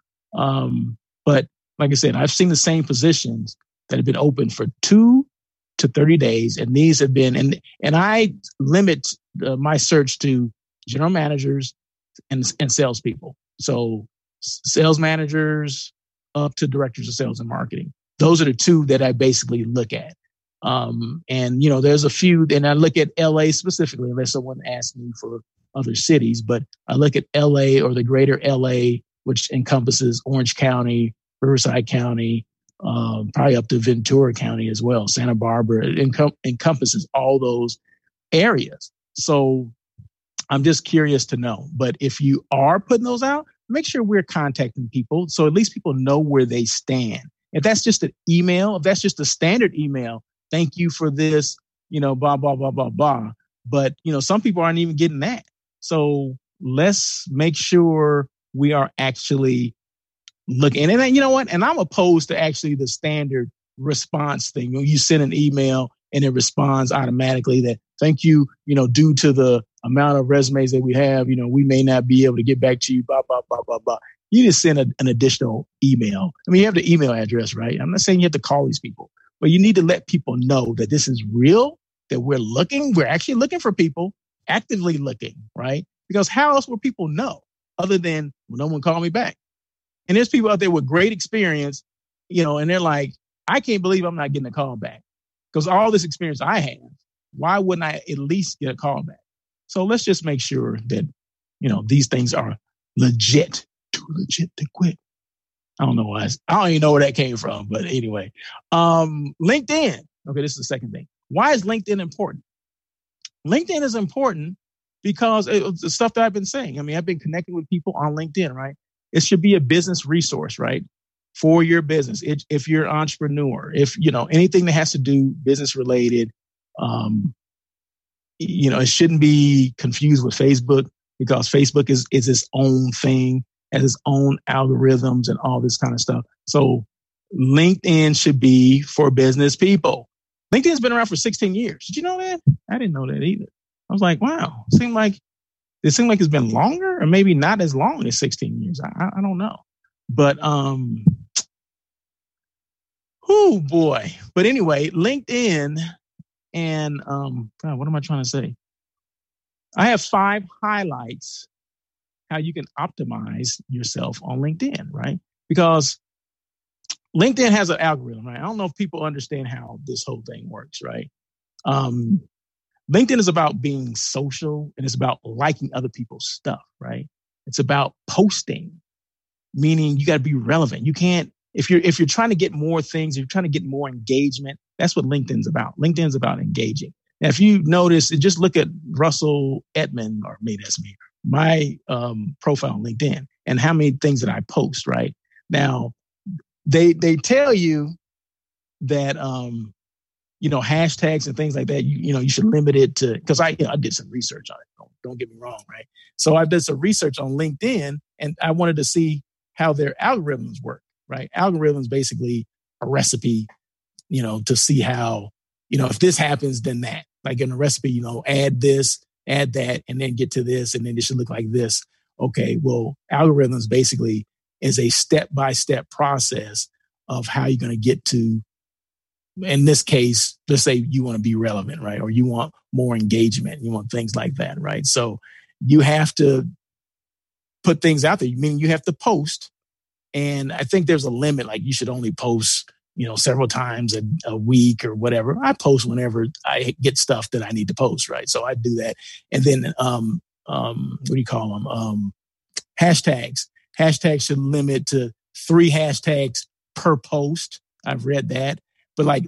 Um, but like I said, I've seen the same positions that have been open for two to thirty days. And these have been, and, and I limit uh, my search to general managers and, and salespeople. So sales managers up to directors of sales and marketing. Those are the two that I basically look at. Um, and, you know, there's a few, and I look at L A specifically, unless someone asks me for other cities, but I look at L A or the greater L A, which encompasses Orange County, Riverside County, um, probably up to Ventura County as well, Santa Barbara. It encom- encompasses all those areas. So I'm just curious to know. But if you are putting those out, make sure we're contacting people so at least people know where they stand. If that's just an email, if that's just a standard email, thank you for this, you know, blah, blah, blah, blah, blah. But, you know, some people aren't even getting that. So let's make sure we are actually looking. And then, you know what? And I'm opposed to actually the standard response thing. When you send an email and it responds automatically that, thank you, you know, due to the amount of resumes that we have, you know, we may not be able to get back to you, blah, blah, blah, blah, blah. You just send a, an additional email. I mean, you have the email address, right? I'm not saying you have to call these people, but you need to let people know that this is real, that we're looking, we're actually looking for people, actively looking, right? Because how else will people know other than, well, no one called me back? And there's people out there with great experience, you know, and they're like, I can't believe I'm not getting a call back because all this experience I have, why wouldn't I at least get a call back? So let's just make sure that, you know, these things are legit, too legit to quit. I don't know why. I don't even know where that came from, but anyway, um, LinkedIn. Okay. This is the second thing. Why is LinkedIn important? LinkedIn is important because it's the stuff that I've been saying. I mean, I've been connecting with people on LinkedIn, right? It should be a business resource, right? For your business. It, if you're an entrepreneur, if, you know, anything that has to do business related, um, you know, it shouldn't be confused with Facebook because Facebook is, is its own thing, has its own algorithms and all this kind of stuff. So LinkedIn should be for business people. LinkedIn's been around for sixteen years. Did you know that? I didn't know that either. I was like, wow, it seemed like, it seemed like it's been longer or maybe not as long as sixteen years. I, I don't know. But, um, oh boy. But anyway, LinkedIn and, um, God, what am I trying to say? I have five highlights how you can optimize yourself on LinkedIn, right? Because LinkedIn has an algorithm, right? I don't know if people understand how this whole thing works, right? Um, LinkedIn is about being social and it's about liking other people's stuff, right? It's about posting, meaning you got to be relevant. You can't, if you're, if you're trying to get more things, if you're trying to get more engagement, that's what LinkedIn's about. LinkedIn's about engaging. Now, if you notice, just look at Russell Edmond, or maybe that's me, my um, profile on LinkedIn and how many things that I post, right? Now, they they tell you that, um, you know, hashtags and things like that, you, you know, you should limit it to, because I, you know, I did some research on it. Don't, don't get me wrong, right? So I did some research on LinkedIn and I wanted to see how their algorithms work, right? Algorithms basically a recipe, you know, to see how, you know, if this happens, then that. Like in a recipe, you know, add this, add that, and then get to this, and then it should look like this. Okay, well, algorithms basically is a step-by-step process of how you're going to get to, in this case, let's say you want to be relevant, right? Or you want more engagement, you want things like that, right? So you have to put things out there, meaning you have to post. And I think there's a limit, like you should only post, you know, several times a, a week or whatever. I post whenever I get stuff that I need to post, right? So I do that. And then, um, um, what do you call them? Um, hashtags. Hashtags should limit to three hashtags per post. I've read that. But like, like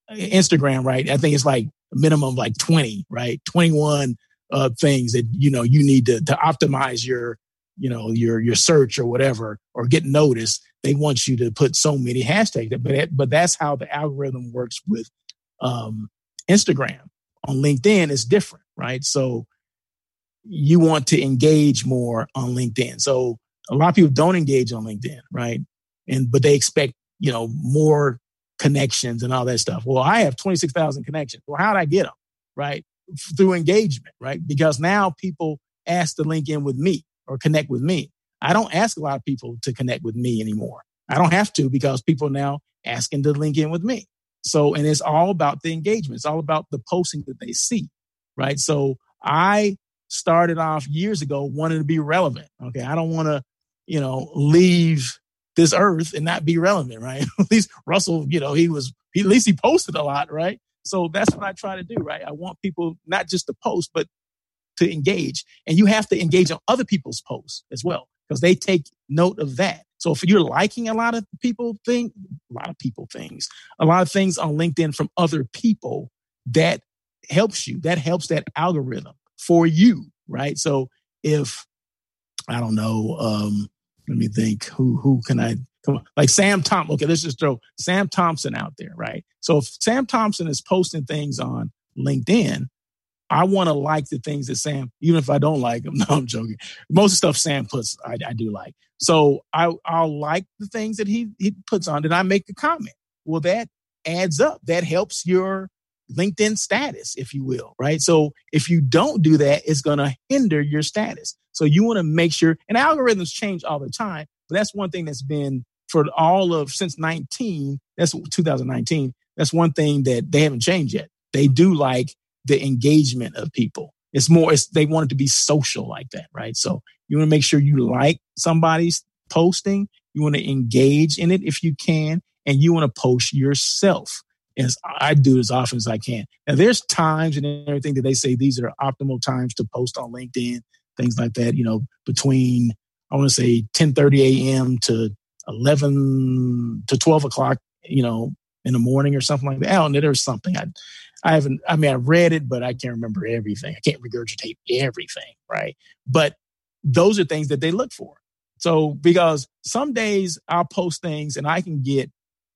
Instagram, right? I think it's like a minimum of like twenty, right? twenty-one uh, things that, you know, you need to, to optimize your, you know, your, your search or whatever, or get noticed. They want you to put so many hashtags, but, but that's how the algorithm works with um, Instagram. On LinkedIn, it's different, right? So you want to engage more on LinkedIn. So a lot of people don't engage on LinkedIn, right? And, but they expect, you know, more connections and all that stuff. Well, I have twenty-six thousand connections. Well, how did I get them? Right? Through engagement, right? Because now people ask to link in with me or connect with me. I don't ask a lot of people to connect with me anymore. I don't have to, because people are now asking to link in with me. So, and it's all about the engagement. It's all about the posting that they see, right? So I started off years ago wanting to be relevant. Okay. I don't want to, you know, leave this earth and not be relevant, right? At least Russell, you know, he was, he, at least he posted a lot, right? So that's what I try to do, right? I want people not just to post, but to engage. And you have to engage on other people's posts as well, because they take note of that. So if you're liking a lot of people thing, a lot of people things, a lot of things on LinkedIn from other people, that helps you. That helps that algorithm for you, right? So if, I don't know, um, let me think, who who can I, come on, like Sam Thompson. Okay, let's just throw Sam Thompson out there, right? So if Sam Thompson is posting things on LinkedIn, I want to like the things that Sam, even if I don't like them. No, I'm joking. Most of the stuff Sam puts, I, I do like. So I, I'll like the things that he, he puts on, and I make a comment. Well, that adds up. That helps your LinkedIn status, if you will, right? So if you don't do that, it's going to hinder your status. So you want to make sure, and algorithms change all the time, but that's one thing that's been for all of, since nineteen, that's two thousand nineteen, that's one thing that they haven't changed yet. They do like the engagement of people. It's more, it's, they want it to be social like that, right? So you want to make sure you like somebody's posting. You want to engage in it if you can, and you want to post yourself. As I do as often as I can. Now, there's times and everything that they say these are optimal times to post on LinkedIn, things like that, you know, between, I want to say ten thirty a.m. to eleven to twelve o'clock, you know, in the morning or something like that. I don't know, there's something I, I haven't, I mean, I read it, but I can't remember everything. I can't regurgitate everything, right? But those are things that they look for. So, because some days I'll post things and I can get,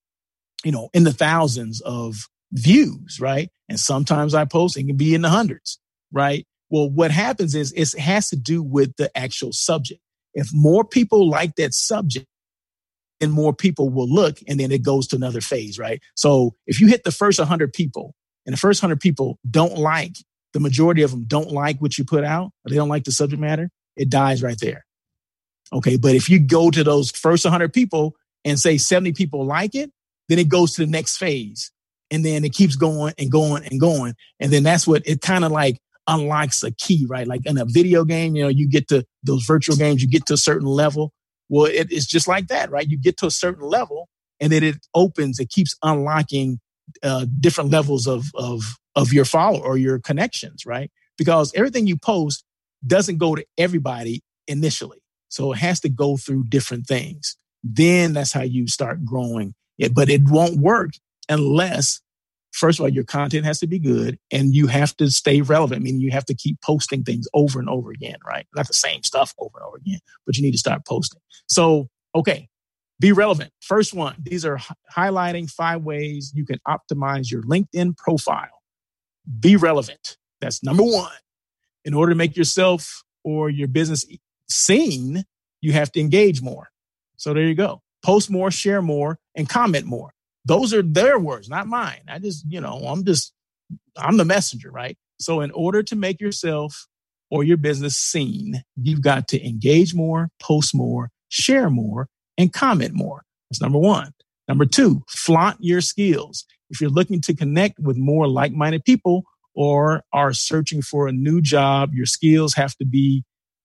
you know, in the thousands of views, right? And sometimes I post, it can be in the hundreds, right? Well, what happens is it has to do with the actual subject. If more people like that subject, then more people will look, and then it goes to another phase, right? So if you hit the first one hundred people, and the first one hundred people don't like, the majority of them don't like what you put out, or they don't like the subject matter, it dies right there. Okay, but if you go to those first one hundred people and say seventy people like it, then it goes to the next phase. And then it keeps going and going and going. And then that's what it kind of like unlocks a key, right? Like in a video game, you know, you get to those virtual games, you get to a certain level. Well, it, it's just like that, right? You get to a certain level and then it opens, it keeps unlocking uh, different levels of, of, of your follow or your connections, right? Because everything you post doesn't go to everybody initially. So it has to go through different things. Then that's how you start growing. Yeah, but it won't work unless, first of all, your content has to be good and you have to stay relevant, meaning you have to keep posting things over and over again, right? Not the same stuff over and over again, but you need to start posting. So, okay, be relevant. First one, these are h- highlighting five ways you can optimize your LinkedIn profile. Be relevant. That's number one. In order to make yourself or your business seen, you have to engage more. So there you go. Post more, share more, and comment more. Those are their words, not mine. I just, you know, I'm just, I'm the messenger, right? So in order to make yourself or your business seen, you've got to engage more, post more, share more, and comment more. That's number one. Number two, flaunt your skills. If you're looking to connect with more like-minded people or are searching for a new job, your skills have to be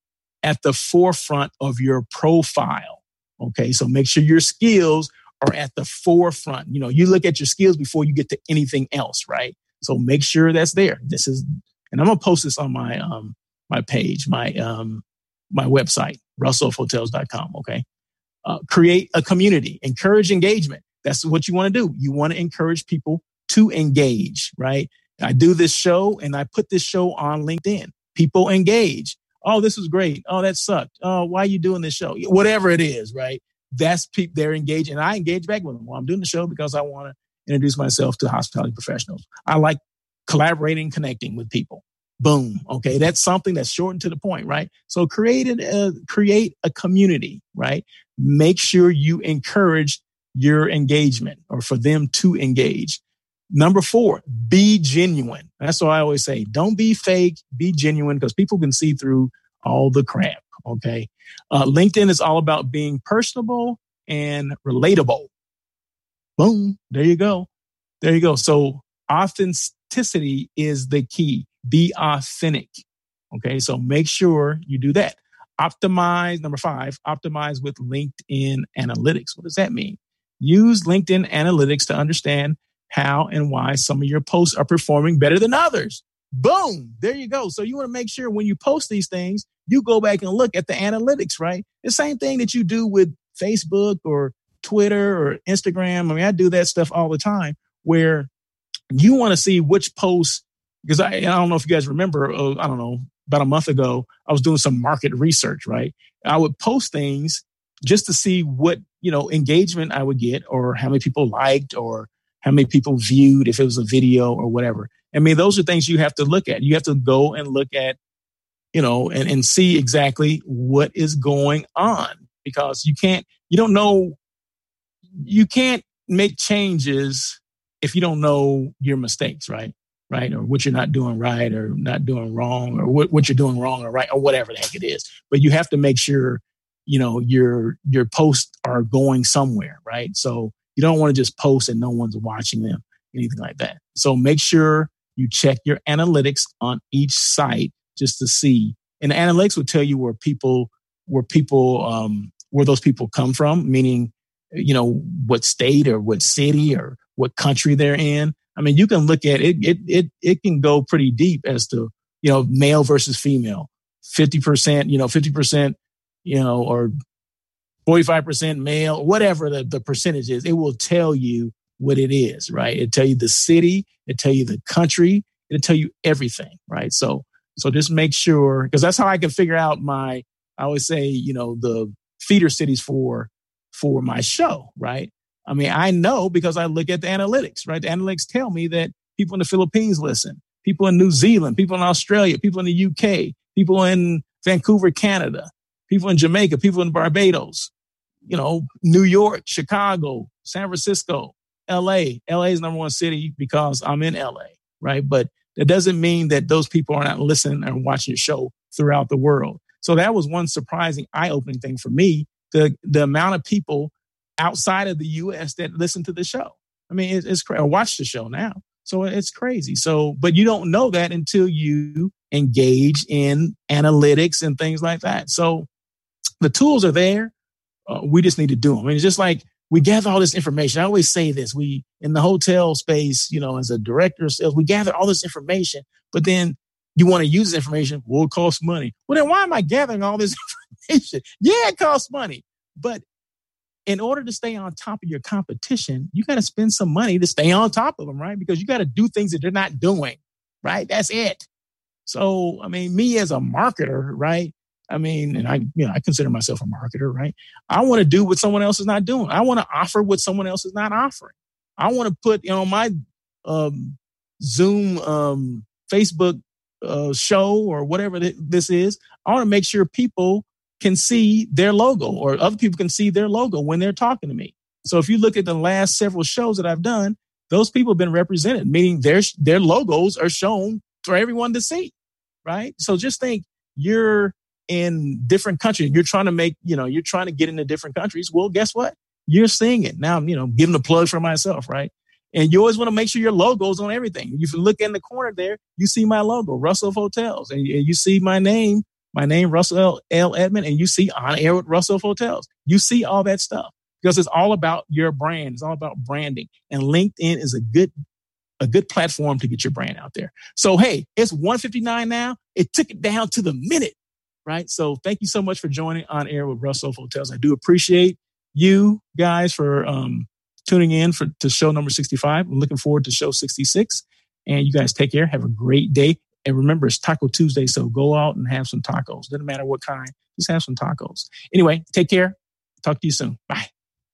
at the forefront of your profile. Okay, so make sure your skills are at the forefront. You know, you look at your skills before you get to anything else, right? So make sure that's there. This is, and I'm gonna post this on my um my page, my um my website, russell of hotels dot com. Okay, uh, create a community, encourage engagement. That's what you want to do. You want to encourage people to engage, right? I do this show and I put this show on LinkedIn. People engage. Oh, this was great. Oh, that sucked. Oh, why are you doing this show? Whatever it is, right? That's people, they're engaged. And I engage back with them. Well, I'm doing the show because I want to introduce myself to hospitality professionals. I like collaborating, connecting with people. Boom. Okay. That's something that's short and to the point, right? So create a, create a community, right? Make sure you encourage your engagement or for them to engage. Number four, be genuine. That's what I always say. Don't be fake, be genuine, because people can see through all the crap. Okay. Uh, LinkedIn is all about being personable and relatable. Boom. There you go. There you go. So authenticity is the key. Be authentic. Okay. So make sure you do that. Optimize. Number five, optimize with LinkedIn analytics. What does that mean? Use LinkedIn analytics to understand how and why some of your posts are performing better than others. Boom. There you go. So you want to make sure when you post these things, you go back and look at the analytics, right? The same thing that you do with Facebook or Twitter or Instagram. I mean, I do that stuff all the time where you want to see which posts, because I, I don't know if you guys remember, uh, I don't know, about a month ago, I was doing some market research, right? I would post things just to see what, you know, engagement I would get or how many people liked or how many people viewed if it was a video or whatever. I mean, those are things you have to look at. You have to go and look at, you know, and, and see exactly what is going on, because you can't, you don't know, you can't make changes if you don't know your mistakes, right? Right. Or what you're not doing right or not doing wrong or what, what you're doing wrong or right or whatever the heck it is. But you have to make sure, you know, your, your posts are going somewhere, right? So you don't want to just post and no one's watching them, anything like that. So make sure you check your analytics on each site just to see. And the analytics will tell you where people, where people, um, where those people come from, meaning, you know, what state or what city or what country they're in. I mean, you can look at it, it, it, it can go pretty deep as to, you know, male versus female, fifty percent, you know, fifty percent, you know, or forty-five percent male, whatever the, the percentage is, it will tell you what it is, right? It'll tell you the city, it'll tell you the country, it'll tell you everything, right? So, so just make sure, because that's how I can figure out my, I always say, you know, the feeder cities for, for my show, right? I mean, I know because I look at the analytics, right? The analytics tell me that people in the Philippines listen, people in New Zealand, people in Australia, people in the U K, people in Vancouver, Canada, people in Jamaica, people in Barbados, you know, New York, Chicago, San Francisco, L A. L A is number one city because I'm in L A, right? But that doesn't mean that those people are not listening and watching your show throughout the world. So that was one surprising, eye-opening thing for me, the, the amount of people outside of the U S that listen to the show. I mean, it's, it's crazy. Or watch the show now. So it's crazy. So, but you don't know that until you engage in analytics and things like that. So the tools are there. Uh, we just need to do them. I mean, it's just like we gather all this information. I always say this, we, in the hotel space, you know, as a director of sales, we gather all this information, but then you want to use this information. Well, it costs money. Well, then why am I gathering all this information? Yeah, it costs money. But in order to stay on top of your competition, you got to spend some money to stay on top of them, right? Because you got to do things that they're not doing, right? That's it. So, I mean, me as a marketer, right? I mean, and I, you know, I consider myself a marketer, right? I want to do what someone else is not doing. I want to offer what someone else is not offering. I want to put, you know, my um, Zoom, um, Facebook uh, show or whatever th- this is. I want to make sure people can see their logo or other people can see their logo when they're talking to me. So if you look at the last several shows that I've done, those people have been represented, meaning their, their logos are shown for everyone to see, right? So just think you're in different countries. You're trying to make, you know, you're trying to get into different countries. Well, guess what? You're seeing it. Now I'm, you know, giving a plug for myself, right? And you always want to make sure your logo's on everything. If you look in the corner there, you see my logo, Russell Hotels, and you see my name, my name, Russell L. Edmond, and you see On Air with Russell Hotels. You see all that stuff because it's all about your brand. It's all about branding. And LinkedIn is a good, a good platform to get your brand out there. So, hey, it's one fifty-nine now. It took it down to the minute, right? So thank you so much for joining On Air with Russell Hotels. I do appreciate you guys for um, tuning in for to show number sixty-five. I'm looking forward to show sixty-six. And you guys take care. Have a great day. And remember, it's Taco Tuesday, so go out and have some tacos. Doesn't matter what kind. Just have some tacos. Anyway, take care. Talk to you soon. Bye.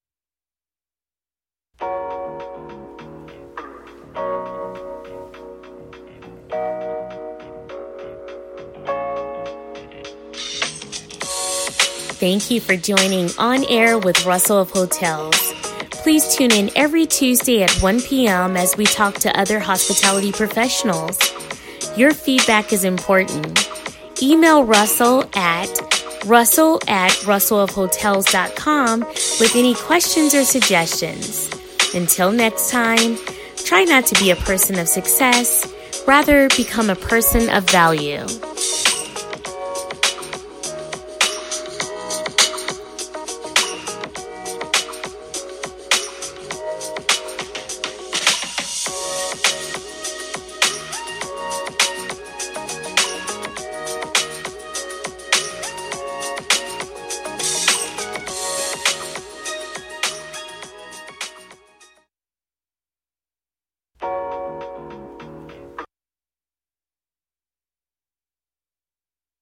Thank you for joining On Air with Russell of Hotels. Please tune in every Tuesday at one p.m. as we talk to other hospitality professionals. Your feedback is important. Email Russell at russell at russell of hotels dot com with any questions or suggestions. Until next time, try not to be a person of success, rather become a person of value.